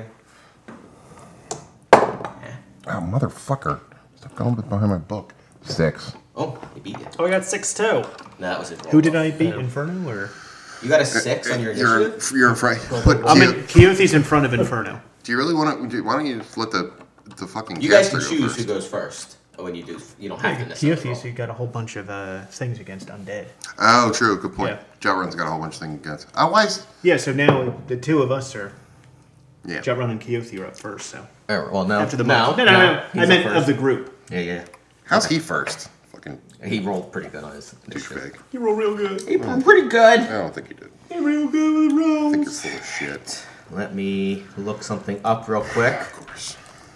F: Oh, motherfucker! Stop going behind my book. Six.
E: Oh, he beat you.
G: Oh, I got six too.
E: No, that was his roll.
B: Who did I beat? Inferno or?
E: You got a six on your
C: You're
E: initiative?
C: in, you're in front. But
B: I'm
C: do,
B: in. Keothi's in front of Inferno.
C: do you really want to? Why don't you just let the the fucking
E: You guys
C: caster
E: can
C: go
E: choose
C: first?
E: who goes first. When you do, you don't have to necessarily.
B: Keothi's
E: roll.
B: you got a whole bunch of uh, things against undead.
C: Oh, true. Good point.
B: Yeah.
C: Jotrun's got a whole bunch of things against. Oh, why is?
B: Yeah, so now the two of us are.
C: Yeah.
B: Jetrun and Keothi are up first. So
E: Oh, well, no.
B: after the
E: no,
B: no, no, no, no.
E: he's
B: I
E: up
B: meant
E: first.
B: of the group.
E: Yeah, yeah.
C: How's he first? Fucking
E: He rolled pretty good on his initiative.
C: douchebag.
B: You roll real good.
E: He rolled pretty good.
C: I don't think he did.
B: You're real good with
C: I think you're
B: rolls.
C: full of shit.
E: Let me look something up real quick.
C: Of course.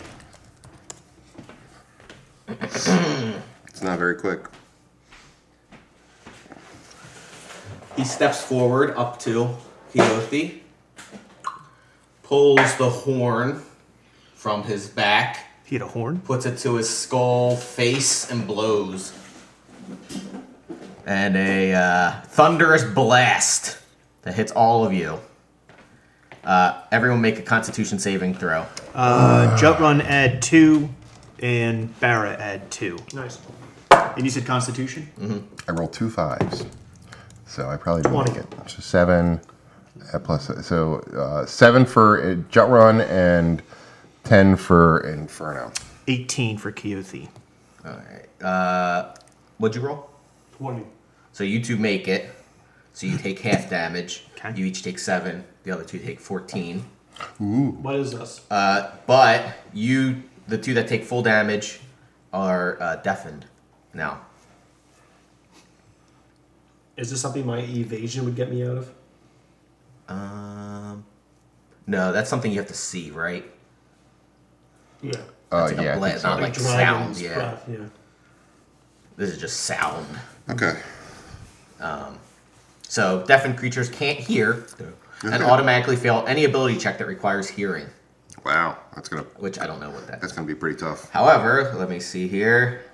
C: It's not very quick.
E: He steps forward up to Keothi, pulls the horn from his back,
B: He had a horn.
E: puts it to his skull face, and blows. And a uh, thunderous blast that hits all of you. Uh, everyone make a Constitution saving throw.
B: Uh, Jutrun add two, and Barra add two.
G: Nice.
B: And you said Constitution?
F: I rolled two fives, so I probably didn't make it. So seven uh, plus. So uh, seven for uh, Jet Run and ten for Inferno.
B: eighteen for Keothi.
E: All right. Uh, what'd you roll?
G: twenty.
E: So you two make it. So you take half damage.
B: Okay.
E: You each take seven. The other two take fourteen.
G: What is this?
E: Uh, but you, the two that take full damage, are uh, deafened now.
G: Is this something my evasion would get me out of?
E: Um, no, that's something you have to see, right?
G: Yeah.
F: Uh,
E: That's like
F: yeah,
E: a
F: I
E: bla-
F: think so.
E: not like sound.
G: Dragon's
E: Yeah,
G: breath, yeah.
E: this is just sound.
C: Okay.
E: So deafened creatures can't hear and
C: Okay.
E: automatically fail any ability check that requires hearing,
C: Wow, that's gonna
E: which I don't know what that is.
C: that's gonna be pretty tough.
E: However, let me see here.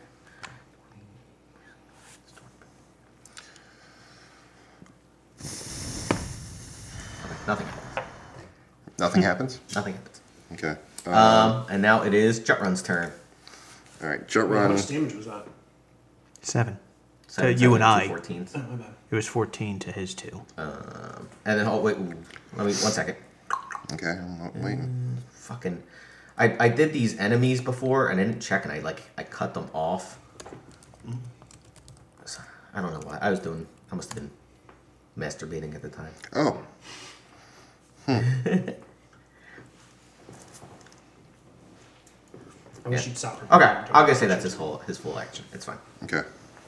E: Nothing happens.
C: Nothing happens.
E: Nothing happens.
C: Okay. Uh,
E: Um, and now it is Jutrun's turn.
C: all right. Jet
G: How
C: run.
G: much damage was that?
B: Seven.
E: Seven,
B: To you and
E: seven,
B: I.
E: two fourteens.
G: Oh, my bad.
B: It was fourteen to his two.
E: Um, and then, oh, wait, ooh, let me, one second.
C: Okay, I'm not waiting.
E: Fucking, I, I did these enemies before and I didn't check and I, like, I cut them off. So, I don't know why. I was doing, I must have been masturbating at the time.
C: Oh,
G: I wish
E: Yeah.
G: you'd stop.
E: Okay, I'll just say that's his whole, his full action. It's fine.
C: okay.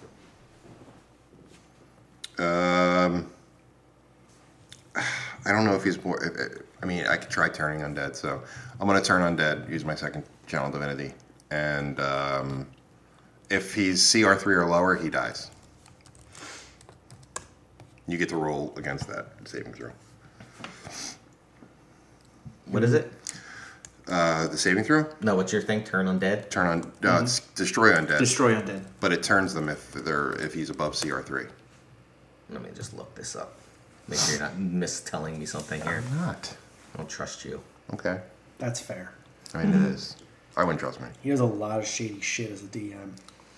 C: Um, I don't know if he's more. I mean, I could try turning undead, so I'm gonna turn undead. Use my second channel divinity, and um, if he's C R three or lower, he dies. You get to roll against that saving throw.
E: What is it?
C: Uh, the saving throw?
E: No, what's your thing? Turn undead?
C: Turn on, uh, it's destroy undead.
B: Destroy undead.
C: But it turns them if they're if he's above C R three.
E: Let me just look this up. Make sure you're not mistelling me something here.
C: I'm not.
E: I don't trust you.
C: Okay.
G: That's fair.
C: I mean, it is. I wouldn't trust me.
G: He has a lot of shady shit as a D M.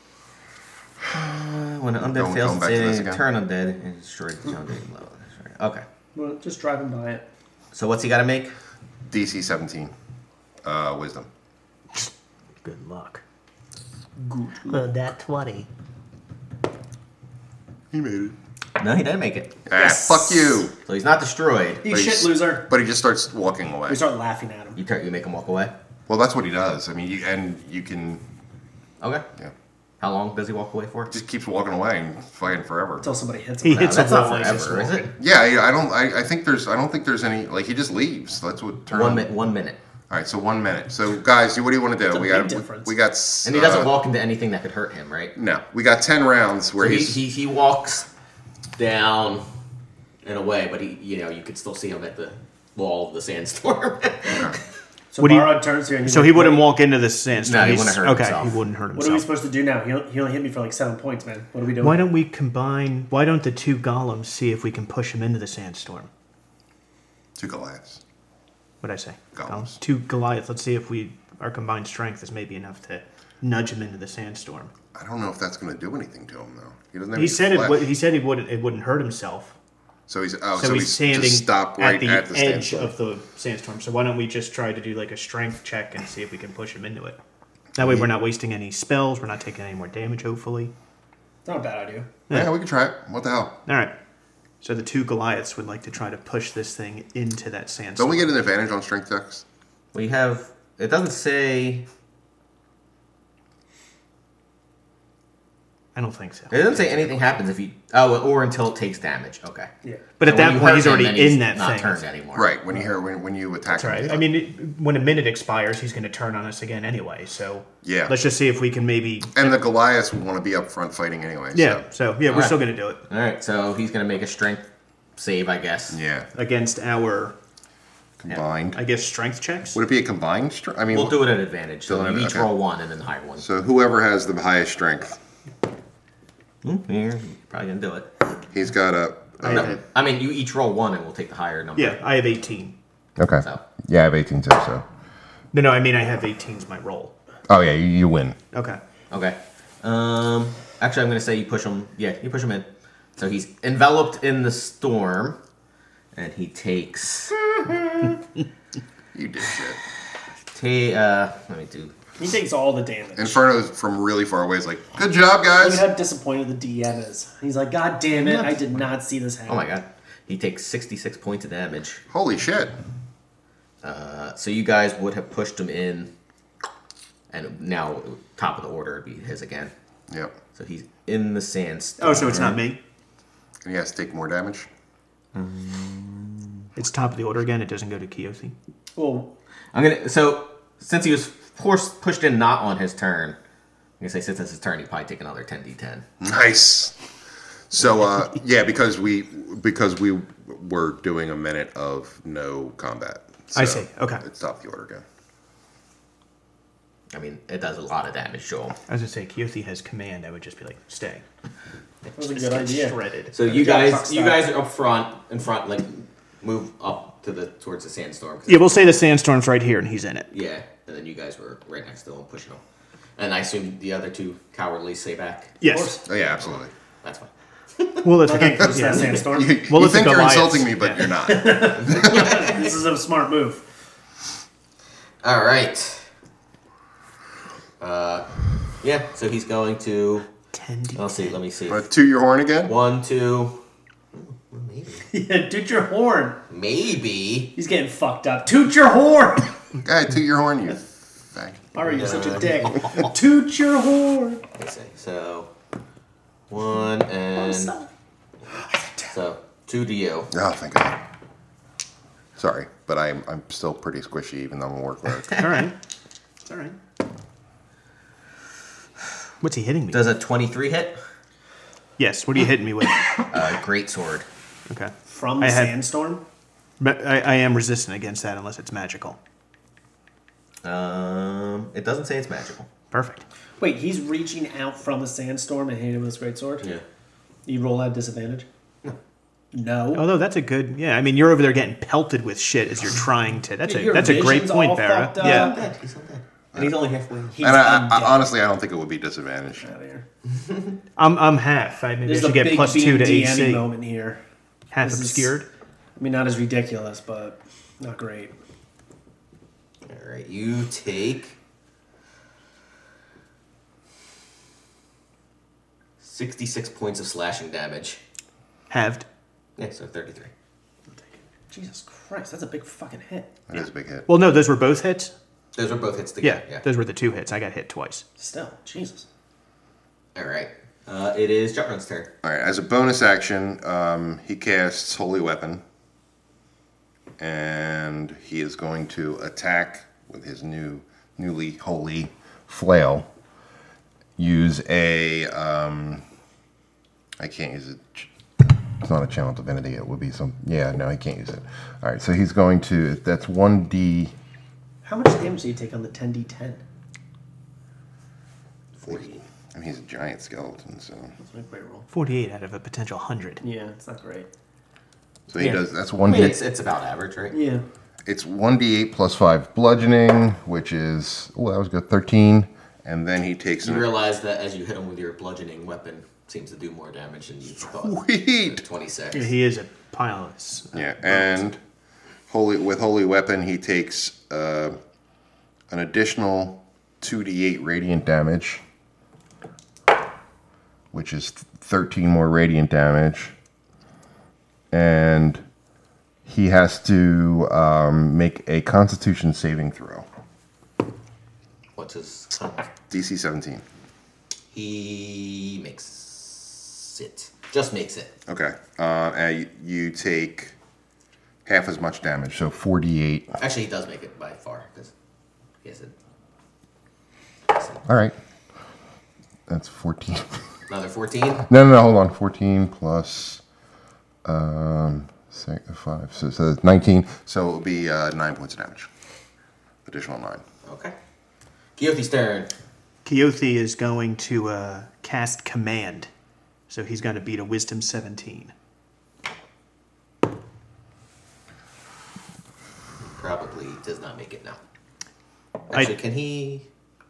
E: Uh, when an undead
C: Going-
E: fails
C: going
E: to
C: back to this
E: save,
C: again?
E: turn undead and destroy the undead level. Okay.
G: Well, just driving by it.
E: So what's he got to make?
C: D C seventeen. Uh, wisdom.
E: Good luck.
B: Good.
E: Well, that twenty.
C: He made it.
E: No, he didn't make it.
C: Ah, fuck you.
E: So he's not destroyed.
G: You
C: But
G: shit
C: he's-
G: loser.
C: But he just starts walking away.
G: We start laughing at him.
E: You turn, you make him walk away.
C: Well, that's what he does. I mean, you, and you can,
E: Okay.
C: yeah,
E: How long does he walk away for?
C: just keeps walking away and fighting forever.
G: Until somebody hits
B: He
G: him.
E: No,
B: hits
E: that's
B: a
E: not
B: wall. he's just
E: forever, is it?
B: walking.
C: Yeah, I, I don't. I, I think there's. I don't think there's any. Like he just leaves. That's what. Turn
E: One
C: on-
E: minute. One minute.
C: All right, so one minute. So guys, what do you want to do?
G: It's a
C: we
G: big
C: got.
G: difference.
C: We got. s-
E: And he doesn't
C: uh,
E: walk into anything that could hurt him, right?
C: No, we got ten rounds where
E: So he,
C: he's.
E: he he walks down in a way, but he you know you could still see him at the wall of the sandstorm.
G: So
B: Would he-
G: Barad turns here. And he's
B: So
G: like,
B: he wouldn't walk into the sandstorm.
E: No, he
B: He's-
E: wouldn't hurt
B: okay,
E: himself.
B: he wouldn't hurt
G: What are we
B: himself.
G: supposed to do now? He he only hit me for like seven points, man. What are we doing?
B: Why don't we combine? Why don't the two golems see if we can push him into the sandstorm?
C: Two Goliaths.
B: What'd I say?
C: Golems.
B: Two Goliaths. Let's see if we our combined strength is maybe enough to nudge him into the sandstorm.
C: I don't know if that's going to do anything to him though. He doesn't have
B: He
C: any
B: said it.
C: flesh.
B: would- He said he wouldn't. It wouldn't hurt himself.
C: So he's. Oh,
B: So,
C: so,
B: he's
C: he's
B: standing
C: just stop right
B: at the,
C: at the
B: edge
C: sandstorm.
B: of the sandstorm. So why don't we just try to do like a strength check and see if we can push him into it? That way, we're not wasting any spells. We're not taking any more damage. Hopefully.
G: Not a bad idea.
C: Yeah, we can try it. What the hell?
B: All right. So the two Goliaths would like to try to push this thing into that sandstorm.
C: Don't we get an advantage on strength checks?
E: We have. It doesn't say.
B: I don't think so.
E: It doesn't say anything happens if you. Oh, or until it takes damage. Okay.
G: Yeah.
B: But
E: So
B: at
E: when
B: that
E: you
B: point,
E: hurt
B: he's
E: him,
B: already
E: then
B: in
E: he's
B: that
E: not
B: thing.
E: turned anymore.
C: Right when you hear when when you attack.
B: That's right.
C: him,
B: I mean, it, when a minute expires, he's going to turn on us again anyway. So
C: Yeah.
B: let's just see if we can maybe.
C: and the Goliaths want to be up front fighting anyway.
B: Yeah. So yeah, we're
E: Alright.
B: still going to do it
E: All right. So he's gonna make a strength save, I guess.
C: So, yeah.
B: against our,
C: Combined.
B: I guess, strength checks.
C: Would it be a combined strength? I mean,
E: We'll do it at advantage. So
C: Still
E: you
C: an-
E: each
C: okay.
E: roll one and then the higher one.
C: so whoever has the highest strength,
E: Hmm, You're probably gonna do it.
C: he's got a.
B: I
E: No,
B: have-
E: I mean, you each roll one and we'll take the higher number.
B: Yeah, I have eighteen.
F: Okay.
E: So.
F: Yeah, I have eighteen too. So.
B: No, no, I mean I have eighteen is my roll.
F: Oh yeah, you, you win.
B: Okay.
E: Okay. Um. Actually, I'm gonna say you push him. Yeah, you push him in. So he's enveloped in the storm, and he takes.
C: You did shit.
E: Ta- uh, let me do.
G: He takes all the damage.
C: Inferno from really far away is like, good job,
G: Look
C: guys.
G: at how disappointed the D M is. He's like, God damn it, I did not see this happen.
E: Oh my god. He takes sixty-six points of damage.
C: Holy shit.
E: Uh, so you guys would have pushed him in, and now top of the order would be his again.
C: Yep.
E: So he's in the sand.
B: Oh, so it's not me.
C: And he has to take more damage.
B: It's top of the order again. It doesn't go to Kiyoshi.
G: Well,
E: I'm gonna. So since he was forced pushed in not on his turn, I'm gonna say since it's his turn, he probably take another ten d ten.
C: Nice. So uh, yeah, because we because we were doing a minute of no combat.
B: I
C: So
B: see. Okay.
C: It's top of the order again.
E: I mean, it does a lot of damage to him.
B: I was gonna say Kiyoshi has command. I would just be like, stay.
G: that was a
B: Just
G: good
B: get
G: idea.
B: Shredded.
E: So you
G: Good job,
E: guys,
G: Truck
E: you
G: Stop.
E: guys are up front, in front, like move up to the towards the sandstorm. 'cause-
B: Yeah, we'll say the sandstorm's right here, and he's in it.
E: Yeah, and then you guys were right next to him, pushing him. And I assume the other two cowardly stay back.
B: Yes.
C: Oh yeah, absolutely.
E: That's fine.
B: Well, let's
G: Okay,
B: okay.
G: close that sandstorm.
C: You,
B: Well,
C: you
B: it's the
C: think you're
B: Goliaths.
C: insulting me, but
B: Yeah.
C: you're not.
G: This is a smart move.
E: All right. Uh, yeah. So he's going to.
B: ten D.
E: Let's see. Let me see.
C: But toot your horn again.
E: One, two. Maybe.
G: Yeah, toot your horn.
E: Maybe.
G: He's getting fucked up. Toot your horn.
C: Guy, toot your horn, you fag.
G: Ari, you're such a dick. Toot your horn.
E: Let's see. So one and so two to you.
C: Oh, thank God. Sorry, but I'm I'm still pretty squishy, even though I'm a workload.
B: All right. It's all right. What's he hitting me?
E: Does a twenty-three hit?
B: Yes. What are you hitting me with?
E: Uh, great sword.
B: Okay.
G: From the
B: I have-
G: sandstorm.
B: But I, I am resistant against that unless it's magical.
E: Um, it doesn't say it's magical.
B: Perfect.
G: Wait, he's reaching out from the sandstorm and hitting him with his great sword?
E: Yeah.
G: You roll at disadvantage? No. No.
B: Although that's a good, yeah. I mean, you're over there getting pelted with shit as you're trying to. That's
G: Yeah,
B: a
G: your
B: that's a great
G: vision's
B: point,
G: all
B: Barra.
G: fucked up.
E: He's
B: Yeah.
E: not dead. He's not dead. And he's only halfway.
G: He's
C: And I, I,
G: undead.
C: honestly, I don't think it would be disadvantaged.
G: Out of here.
B: I'm I'm half. I maybe
G: There's
B: I
G: a
B: should get
G: big
B: plus two to
G: D
B: A
G: and D
B: C.
G: moment here.
B: Half
G: This is-
B: obscured.
G: I mean, not as ridiculous, but not great.
E: All right, you take sixty-six points of slashing damage.
B: Halved.
E: Yeah, so thirty-three.
G: Jesus Christ, that's a big fucking hit.
C: It is a big hit.
B: Well, no, those were both hits.
E: Those were both hits
B: Yeah,
E: together. Yeah.
B: those were the two hits. I got hit twice.
G: Still, Jesus.
E: All right. Uh, it is Jutrun's turn.
C: All right. As a bonus action, um, he casts Holy Weapon, and he is going to attack with his new, newly holy flail. Use a. Um, I can't use it. It's not a channel divinity. It would be some. Yeah, no, he can't use it. All right. So he's going to. That's one d.
G: How much damage do you take on the ten d ten?
E: forty.
C: I mean, he's a giant skeleton, so.
G: That's my great roll.
B: Forty-eight out of a potential hundred.
G: Yeah, it's not great.
C: So he
E: Yeah.
C: does. That's
E: I
C: one
E: mean,
C: d.
E: it's, it's about average, right?
G: Yeah.
C: It's one d eight plus five bludgeoning, which is. Oh, that was good. thirteen, and then he takes.
E: You
C: an-
E: realize that as you hit him with your bludgeoning weapon, seems to do more damage than you thought.
C: Sweet.
E: twenty-six.
B: Yeah, he is a pile of. s-
C: Yeah, and holy with holy weapon, he takes uh, an additional two d eight radiant damage, which is thirteen more radiant damage, and he has to um, make a Constitution saving throw.
E: What's his?
C: D C seventeen.
E: He makes it. Just makes it.
C: Okay, uh, and you, you take half as much damage, so four d eight.
E: Actually, he does make it by far because he has it.
C: All right, that's fourteen.
E: Another fourteen.
C: No, no, no, hold on. fourteen plus um, six, five. So, so it's nineteen. So it'll be uh, nine points of damage. Additional nine.
E: Okay. Keothi's turn.
B: Keothi is going to uh, cast Command, so he's going to beat a Wisdom seventeen.
E: Probably does not make it now.
B: I-
E: Actually, can he?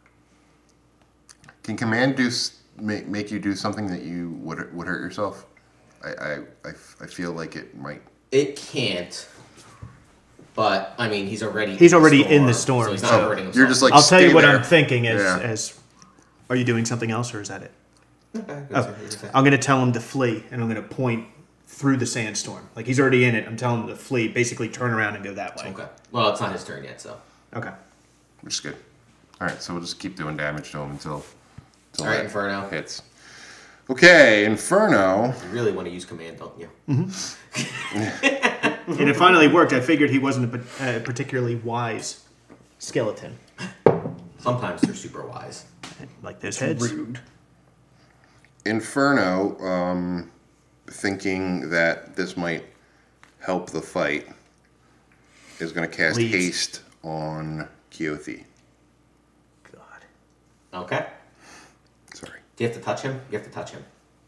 C: Can command do s- make, make you do something that you would would hurt yourself? I, I, I, f- I feel like it might.
E: It can't. But I mean, he's already.
B: He's
E: in the
B: already
E: storm,
B: in the storm,
E: So he's not
B: so
E: hurting himself.
C: You're just like.
B: I'll tell you
C: stay
B: what
C: there.
B: I'm thinking as,
C: Yeah.
B: as. Are you doing something else, or is that it?
E: Okay, good,
B: Oh,
E: so he's okay.
B: I'm going to tell him to flee, and I'm going to point through the sandstorm. Like, he's already in it. I'm telling him to flee, basically turn around and go that way.
E: Okay. Well, it's not his turn yet, so.
B: Okay.
C: Which is good. All right, so we'll just keep doing damage to him until. until
E: All right,
C: that
E: Inferno.
C: hits. Okay, Inferno.
E: You really want to use command, don't you?
B: And it finally worked. I figured he wasn't a pa- a particularly wise skeleton.
E: Sometimes they're super wise.
B: Like those heads.
G: Rude.
C: Inferno, um, thinking that this might help the fight, is going to cast
B: Leaves.
C: haste on Keothi.
B: God.
E: Okay.
C: Sorry.
E: Do you have to touch him? You have to touch him.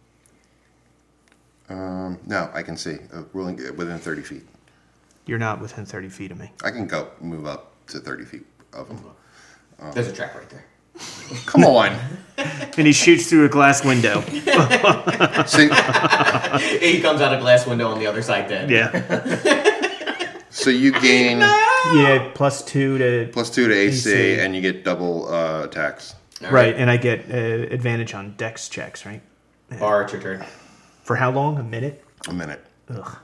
C: Um, no, I can see. Uh, ruling within thirty feet.
B: You're not within thirty feet of me.
C: I can go move up to thirty feet of him.
E: There's a track right there.
C: Come on.
B: And he shoots through a glass window.
C: See,
E: He comes out a glass window on the other side dead.
B: Yeah.
C: so you gain
B: Yeah, plus two to.
C: plus two to A C,
B: A C.
C: and you get double uh, attacks.
E: All
B: Right, and I get uh, advantage on dex checks, right?
E: Bar, it's your turn.
B: For how long? A minute?
C: A minute.
B: Ugh.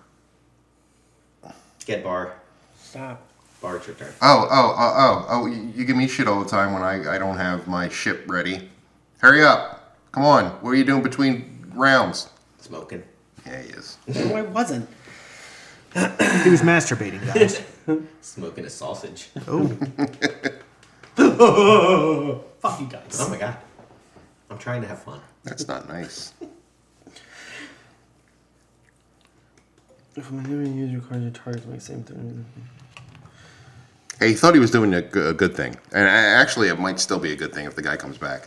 E: Get bar.
G: Stop.
E: Bar, it's your turn.
C: Oh, oh, oh, oh, oh! You, you give me shit all the time when I, I don't have my ship ready. Hurry up! Come on! What are you doing between rounds?
E: Smoking.
C: Yeah, he is.
G: No, I wasn't.
B: He was masturbating, guys.
E: Smoking a sausage.
B: Oh.
G: Fuck you guys.
E: Oh my god. I'm trying to have fun.
C: That's not nice.
G: If I'm doing use your card, your target makes the same thing.
C: Hey, he thought he was doing a, g- a good thing, and I, actually, it might still be a good thing if the guy comes back.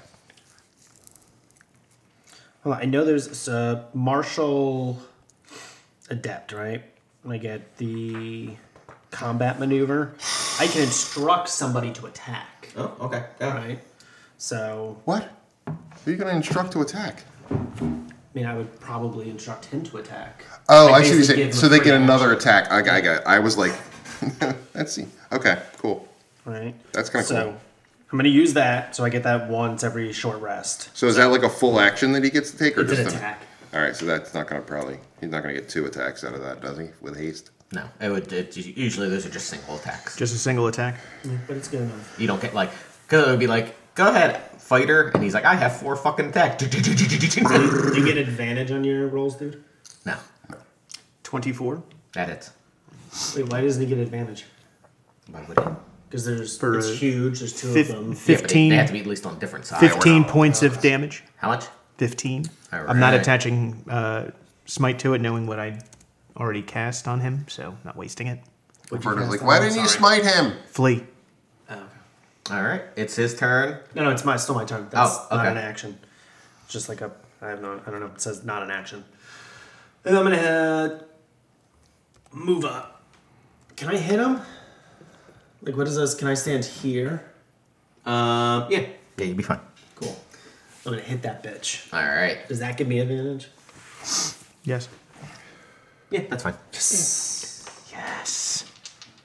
B: Well, I know there's a martial adept, right? I get the combat maneuver. I can instruct somebody to attack.
E: Oh, okay.
B: All right. So,
C: What? Who are you going to instruct to attack?
B: I mean, I would probably instruct him to attack.
C: Oh,
B: I
C: I see what you're
B: basically
C: saying.
B: give him
C: So
B: a
C: they
B: free
C: get another
B: action.
C: attack. I, I got. I was like, let's see. Okay, cool.
B: Right.
C: That's kinda
B: so,
C: cool.
B: I'm going to use that, so I get that once every short rest.
C: So is that like a full action that he gets to take, or
B: It's
C: just
B: an
C: a-
B: attack.
C: All right, so that's not going to probably. He's not going to get two attacks out of that, does he? With haste.
E: No, it would. It, usually those are just single attacks.
B: Just a single attack. But it's good enough.
E: You don't get like, because it would be like, go ahead, fighter, and he's like, I have four fucking attacks.
B: Do you get advantage on your rolls, dude?
E: No,
B: twenty-four.
E: that hits.
B: Wait, why doesn't he get advantage?
E: Why would it?
B: Because there's
I: For,
B: it's
I: uh,
B: huge. There's two
I: fif-
B: of them.
E: Yeah, but they,
I: fifteen,
E: they have to be at least on different sides.
I: fifteen points of damage.
E: How much?
I: fifteen.
E: All
I: I'm not
E: right.
I: attaching uh, smite to it, knowing what I already cast on him, so not wasting it.
C: Inferno's like, why didn't you smite him?
I: Flee.
B: Oh, okay.
E: All right, it's his turn.
B: No, no, it's my still my turn. That's
E: Oh,
B: not
E: okay.
B: an action. It's just like a I have no I don't know. It says not an action. And I'm gonna uh, move up. Can I hit him? Like what is this? Can I stand here?
E: Um, yeah, yeah, you'd be fine.
B: Cool. I'm gonna hit that bitch.
E: All right,
B: Does that give me advantage?
I: Yes.
E: yeah, that's fine.
I: Yes.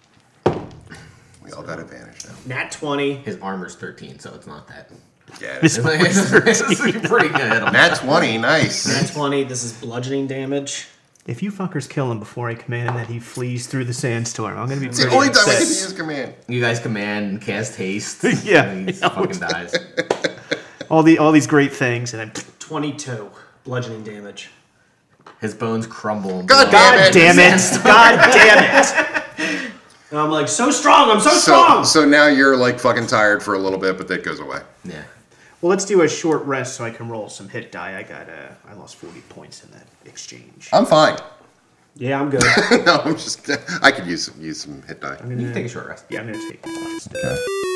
C: We all got advantage now.
B: Nat twenty.
E: His armor's thirteen, so it's not that.
C: Yeah.
E: It's, like, it's, it's pretty good.
C: Nat twenty, nice.
B: Nat twenty. This is bludgeoning damage.
I: If you fuckers kill him before I command that he flees through the sandstorm, I'm gonna be
C: It's the
I: pretty
C: only time I
I: upset.
C: get to use command.
E: You guys command and cast haste.
I: Yeah.
E: and he fucking dies.
I: all the all these great things, and then
B: Twenty-two bludgeoning damage.
E: His bones crumble. and
C: God
E: blow.
C: damn it.
I: damn it, God damn it.
B: And I'm like so strong. I'm so,
C: So,
B: strong.
C: so now you're like fucking tired for a little bit, but that goes away.
E: Yeah.
I: Well, let's do a short rest so I can roll some hit die. I got uh, I lost forty points in that exchange.
C: I'm fine.
B: Yeah, I'm good.
C: No, I'm just. I could use some, use some hit die.
E: You can take a short rest.
I: Yeah, I'm gonna take.
C: Okay.